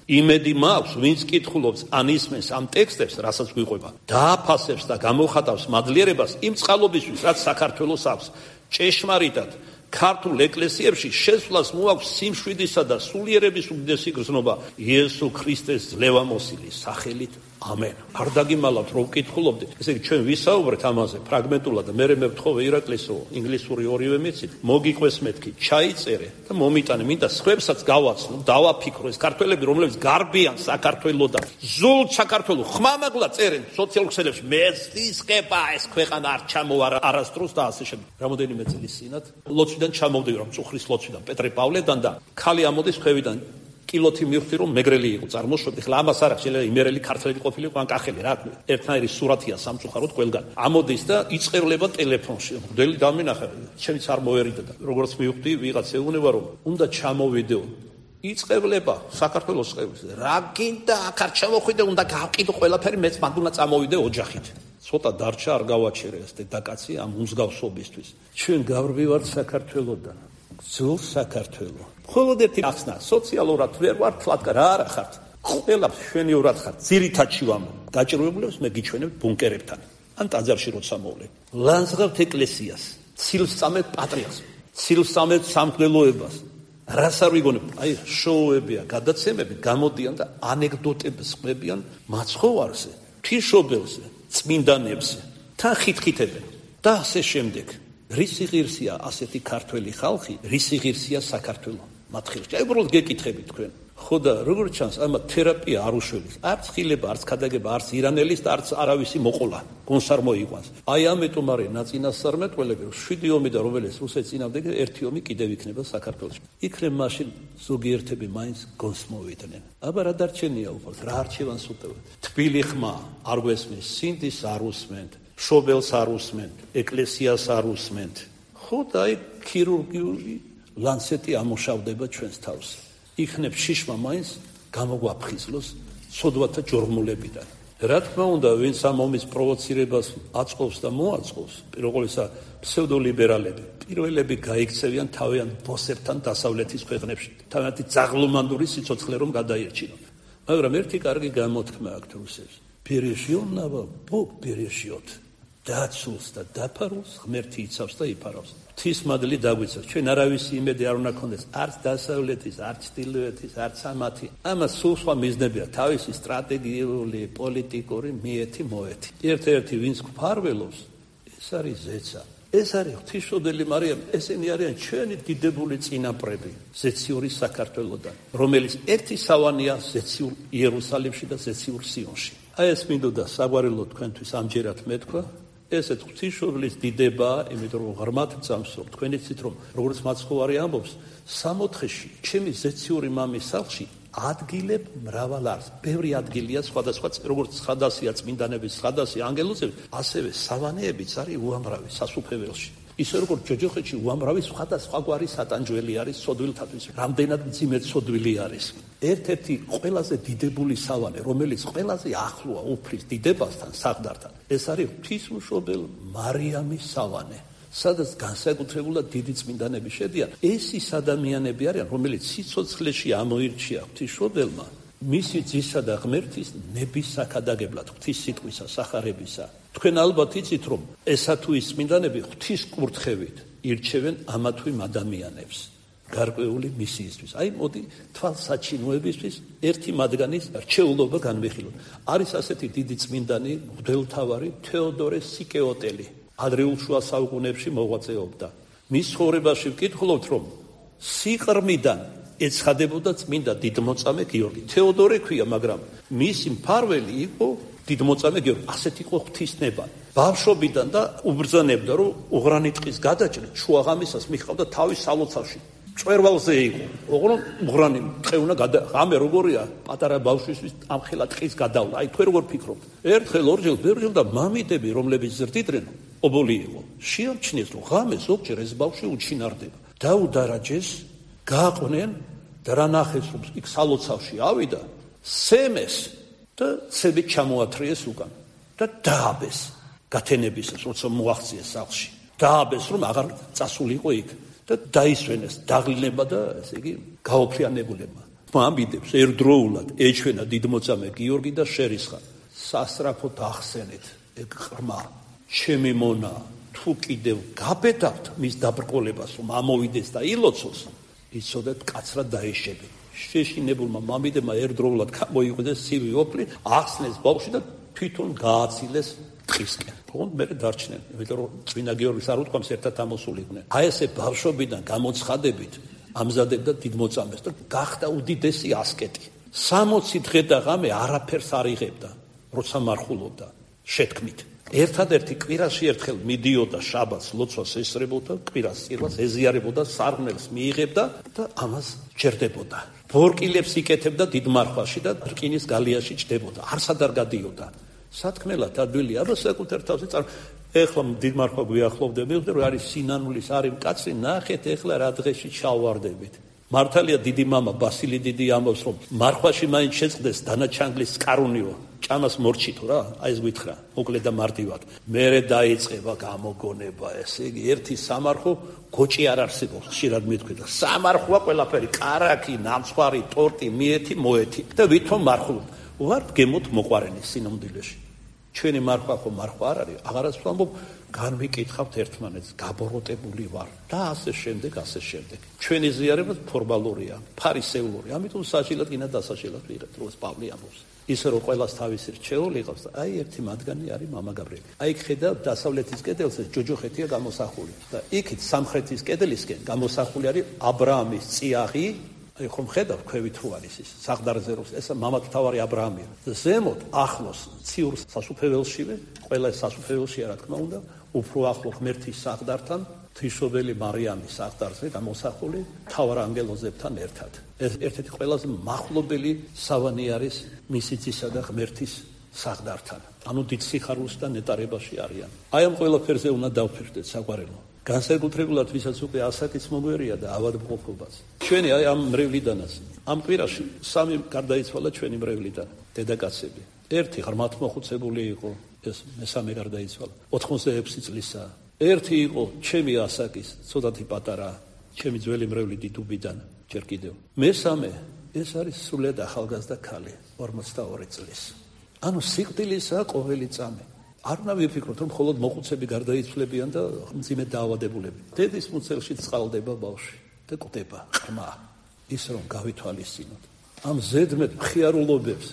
იმედი მაქვს, ვინც კითხულობს ან ისმენს ამ ტექსტებს, რასაც გვიყვება, დააფასებს და გამოხატავს მადლიერებას იმ წყალობისთვის, რაც საქართველოს აქვს. ჭეშმარიტად, ქართულ ეკლესიებში შესვლას მოაქვს სიმშვიდისა და სულიერების უდიდესი გრძნობა იესო ქრისტეს ძლევამოსილის სახელით. ამენ. არ დაგიმალავთ, რომ ვკითხულობდე. ესე იგი, ჩვენ ვისაუბრეთ ამაზე ფრაგმენტულად და მე მევთხოვე ირაკლისო, ინგლისური ორივე მეცით, მოგიყვეს მეთქი, ჩაიწერე და მომიტანე, მინდა სხვებსაც გავაცნო, დავაფიქრო ეს ქართველები, რომლებიც გარბიან საქართველოდან, ზულ საქართველო ხმამაღლა წერენ სოციალურ ქსელებში, მესისყება ეს ქვეყანა არ ჩამოვარა არასდროს და ასე შემდეგ. რამოდენიმე წლის წინათ ლოცვიდან ჩამოვდივარ, მწუხრის ლოცვიდან, პეტრე პავლედან და ხალი ამოდის ქვევიდან. კილოთი მივხვდი რომ მეგრელი იყო წარმოშვები. ხლა ამას არ აქვს, შეიძლება იმერელი ქართველი ყოფილიყო ან კახელი რა. ერთნაირი სურათია სამწუხაროდ ყველგან. ამოდის და იწყერლება ტელეფონში. მღვდელი დამინახა, ჩემიც არ მოერიდა და როგორც მივხვდი ვიღაც ეუბნება რომ უნდა ჩამოვიდეო. იწყერლება საქართველოს ყევს. რა გინდა აქ არ ჩამოხვიდე, უნდა გავყიდო ყველაფერი, მეც მანდ უნდა წამოვიდე ოჯახით. ცოტა დარჩა არ გავაჩერე ეს დედაკაცი ამ მსგავსობისთვის. ჩვენ გავრბივართ საქართველოდან. ძულ საქართველო. მხოლოდ ერთი ახსნა, სოციალურად ვერ ვარ თლატკა რა არა ხართ. ყველა შვენივრად ხართ. ძირითადში ვამ გაჭირვებულებს მე გიჩვენებ ბუნკერებთან. ან ტაძარში როცა მოვლენ. ლანძღავთ ეკლესიას, ცილს წამეთ პატრიარქს, ცილს წამეთ სამღვდელოებას. რას არ ვიგონებ? აი შოუებია, გადაცემები გამოდიან და ანეკდოტებს ყვებიან მაცხოვარზე, თიშობელზე, წმინდანებზე. თან ხითხითებენ და ასე შემდეგ. რისი ღირსია ასეთი ქართველი ხალხი, რისი ღირსია საქართველო მათ ხელში. აი უბრალოდ გეკითხებით თქვენ. ხო და როგორ ჩანს, ამა თერაპია არ უშველის. არც ხილება, არც ქადაგება, არც ირანელის და არც არავისი მოყოლა. გონს არ მოიყვანს. აი ამიტომ არის ნაწინასწარმეტყველები, შვიდი ომი და რომელიც რუსეთს წინააღმდეგ ერთი ომი კიდევ იქნება საქართველოში. იქნებ მაშინ ზოგიერთები მაინც გონს მოვიდნენ. აბა რა დარჩენია უბრალოდ, რა არჩევანს უტევთ. თბილი ხმა არ გვესმის, სინდის არ უსმენთ. შობელს არ უსმენთ, ეკლესიას არ უსმენთ. ხო და აი ქირურგიული ლანცეტი ამოშავდება ჩვენს თავს. იქნებ შიშმა მაინც გამოგვაფხიზლოს სოდვათა ჯორმულებიდან. რა თქმა უნდა, ვინც ამ ომის პროვოცირებას აწყობს და მოაწყობს, პირველ ყოვლისა ფსევდოლიბერალები, პირველები გაიქცევიან თავიანთ ბოსებთან დასავლეთის ქვეყნებში, თავიანთი ძაღლომანდური სიცოცხლე რომ გადაერჩინონ. მაგრამ ერთი კარგი გამოთქმა აქვს რუსებს. Пережжённого Бог бережет. დაცულს და დაფარულს ღმერთი იცავს და იფარავს. ღვთის მადლი დაგვიცავს. ჩვენ არავისი იმედი არ უნდა გქონდეს არც დასავლეთის, არც ჩრდილოეთის, არც ამათი. ამას სულ სხვა მიზნებია, თავისი სტრატეგიული, პოლიტიკური მიეთი მოეთი. ერთ-ერთი ვინც გვფარველობს, ეს არის ზეცა. ეს არის ღვთისმშობელი მარიამ, ესენი არიან ჩვენი დიდებული წინაპრები ზეციური საქართველოდან, რომელიც ერთი სავანია ზეციურ იერუსალიმში და ზეციურ სიონში. აი ეს მინდოდა საგვარელო თქვენთვის ამჯერად მეთქვა. ესეთ ღვთისმშობლის დიდებაა, იმიტომ რომ ღრმად წამსვრო. თქვენ იცით რომ როგორც მაცხოვარი ამბობს, სამოთხეში, ჩემი ზეციური მამის სახლში ადგილებ მრავალ არის. ბევრი ადგილია სხვადასხვა, როგორც ცხადასია წმინდანების, ცხადასია ანგელოზები, ასევე სავანეებიც არის უამრავი სასუფეველში. ისე როგორც ჯოჯოხეთში უამრავი სხვადასხვაგვარი სატანჯველი არის სოდვილთათვის. რამდენად მძიმე სოდვილი არის. ერთ-ერთი ყველაზე დიდებული სავანე, რომელიც ყველაზე ახლოა უფლის დიდებასთან, საღდართან, ეს არის ღვთისმშობელ მარიამის სავანე. სადაც განსაკუთრებულად დიდი წმინდანები შედიან. ეს ის ადამიანები არიან, რომელიც სიცოცხლეში ამოირჩია ღვთისმშობელმა მისი ძისა და ღმერთის ნების საქადაგებლად, ღვთის სიტყვისა, სახარებისა. თქვენ ალბათ იცით, რომ ესა თუ ის წმინდანები ღვთის კურთხევით ირჩევენ ამა თუ იმ ადამიანებს გარკვეული მისიისთვის. აი მოდი თვალსაჩინოებისთვის ერთი მათგანის რჩეულობა განვიხილოთ. არის ასეთი დიდი წმინდანი, მღვდელმთავარი თეოდორე სიკეოტელი. ადრეულ შუა საუკუნეებში მოღვაწეობდა. მის ცხოვრებაში ვკითხულობთ, რომ სიყრმიდან ეცხადებოდა წმინდა დიდმოწამე გიორგი. თეოდორე ქვია, მაგრამ მისი მფარველი იყო დიდმოწამე გიორგი. ასეთი იყო ღვთისნება. ბავშვობიდან და უბრძანებდა, რომ უღრანი ტყის გადაჭრით შუაღამისას მიჰყავდა თავის სალოცავში. წვერვალზე იყო. ოღონდ უღრანი ტყე უნდა გადა. ღამე როგორია? პატარა ბავშვისთვის ამხელა ტყის გადავლა. აი თქვენ როგორ ფიქრობთ? ერთხელ, ორჯერ, ბევრჯერ და მამიდები, რომლებიც ზრდიდნენ, ობოლი იყო. შეამჩნიეს, რომ ღამე ზოგჯერ ეს ბავშვი უჩინარდება. დაუდარაჯეს, გააყვნენ და რა ნახეს, რომ იქ სალოცავში ავიდა, სემეს და ცებით ჩამოათრიეს უკან და დააბეს გათენებისას, როცა მოაღწიეს სახლში. დააბეს, რომ აღარ წასულიყო იქ და დაისვენეს დაღლილება და ესე იგი გაოფრიანებულება. მამიდებს ერთდროულად ეჩვენა დიდმოწამე გიორგი და შერისხა. სასწრაფოდ ახსენეთ ეგ ყრმა, ჩემი მონა, თუ კიდევ გაბედავთ მის დაბრკოლებას, რომ ამოვიდეს და ილოცოს, იცოდეთ კაცრად დაეშები. შეშინებულმა მამიდებმა ერთდროულად გამოიყვეს ცივი ოფლი, ახსნეს ბავშვი და თვითონ გააცილეს ტყისკენ. თქონდ მე დარჩნენ, იმიტომ რომ წმინდა გიორგის არ უთქვამს ერთად ამოსულიყვნენ. აი ესე ბავშვობიდან გამოცხადებით ამზადებდა დიდმოწამეს და გახდა უდიდესი ასკეტი. სამოცი დღე და ღამე არაფერს არ იღებდა, როცა მარხულობდა შეთქმით. ერთადერთი კვირაში ერთხელ მიდიოდა შაბათს ლოცვას ესწრებოდა, კვირას წირვას ეზიარებოდა, სარღმელს მიიღებდა და ამას ჯერდებოდა. ბორკილებს იკეთებდა დიდ მარხვაში და რკინის გალიაში ჭდებოდა. არსად არ გადიოდა. სათქმელად ადვილი აბა საკუთარ თავზე წარ ეხლა დიდ მარხვა გვიახლოვდები, რომ არის სინანულის არის მკაცრი, ნახეთ ეხლა რა დღეში ჩავვარდებით. მართალია დიდი მამა ბასილი დიდი ამბობს, რომ მარხვაში მაინც შეწყდეს დანაჩანგლის სკარუნიო, ჭამას მორჩითო რა, აი ეს გითხრა, მოკლედ და მარტივად. მერე დაიწყება გამოგონება, ესე იგი ერთი სამარხო გოჭი არ არსებობს, ხშირად მithქვით. სამარხოა ყველაფერი, კარაქი, ნამცხვარი, ტორტი, მიეთი, მოეთი და ვითომ მარხულობ. ვართ გემოთ მოყარენი სინამდვილეში. ჩვენი მარხვა ხო მარხვა არ არის, აღარაც ვამბობ, განვიკითხავთ ერთმანეთს, გაბოროტებული ვარ და ასე შემდეგ, ასე შემდეგ. ჩვენი ზიარება ფორმალურია, ფარისეულური, ამიტომ საჭილად გინდა დასაშილად ვიღებთ, როგორც პავლე ამბობს. ისე რომ ყველას თავისი რჩეული ყავს და აი ერთი მათგანი არის მამა გაბრიელი. აი ხედავ დასავლეთის კედელზე ჯოჯოხეთია გამოსახული და იქით სამხრეთის კედლისკენ გამოსახული არის აბრაამის წიაღი. აი ხომ ხედავ ქვევით თუ არის ის საღდარზე რომ ეს მამათმთავარი აბრაამია. ზემოთ ახლოს ციურ სასუფეველშივე, ყველა სასუფეველშია რა თქმა უნდა, უფრო ახლო ღმერთის საღდართან, ღვთისმშობელი მარიამის საღდარზე გამოსახული მთავარ ანგელოზებთან ერთად. ეს ერთ-ერთი ყველაზე მახლობელი სავანი არის მისი ძისა და ღმერთის საღდართან. ანუ დიდ სიხარულს და ნეტარებაში არიან. აი ამ ყველაფერზე უნდა დავფიქრდეთ საყვარელო. განსაკუთრებულად ვისაც უკვე ასაკიც მომგვერია და ავადმყოფობაც. ჩვენი აი ამ მრევლიდანაც, ამ კვირაში სამი გარდაიცვალა ჩვენი მრევლიდან, დედაკაცები. ერთი ღრმათმოხუცებული იყო, ეს მესამე გარდაიცვალა, ოთხმოცდაექვსი წლისა. ერთი იყო ჩემი ასაკის, ცოტათი პატარა, ჩემი ძველი მრევლი დიდუბიდან, ჯერ კიდევ. მესამე, ეს არის სრულიად ახალგაზრდა ქალი, ორმოცდაორი წლის. ანუ სიკვდილისა ყოველი წამი. არ უნდა ვიფიქროთ, რომ მხოლოდ მოხუცები გარდაიცვლებიან და მძიმე დაავადებულები. დედის მუცელში წყალდება ბავშვი და კვდება ყრმა. ის რომ გავითვალისწინოთ. ამ ზედმეტ მხიარულობებს,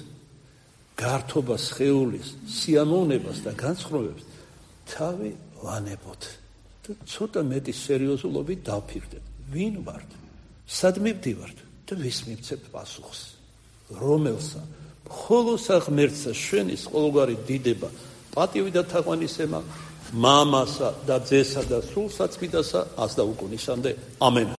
გართობას, სხეულის, სიამოვნებას და განსხვავებებს თავი ვანებოთ. და ცოტა მეტი სერიოზულობით დავფიქრდეთ. ვინ ვართ? სად მივდივართ და ვის მივცემთ პასუხს? რომელსა? მხოლოსა ღმერთსა შვენის ყოველგვარი დიდება პატივი და თაყვანისემა მამასა და ძესა და სულ საწმიდასა ას და უკუნისამდე ამენ.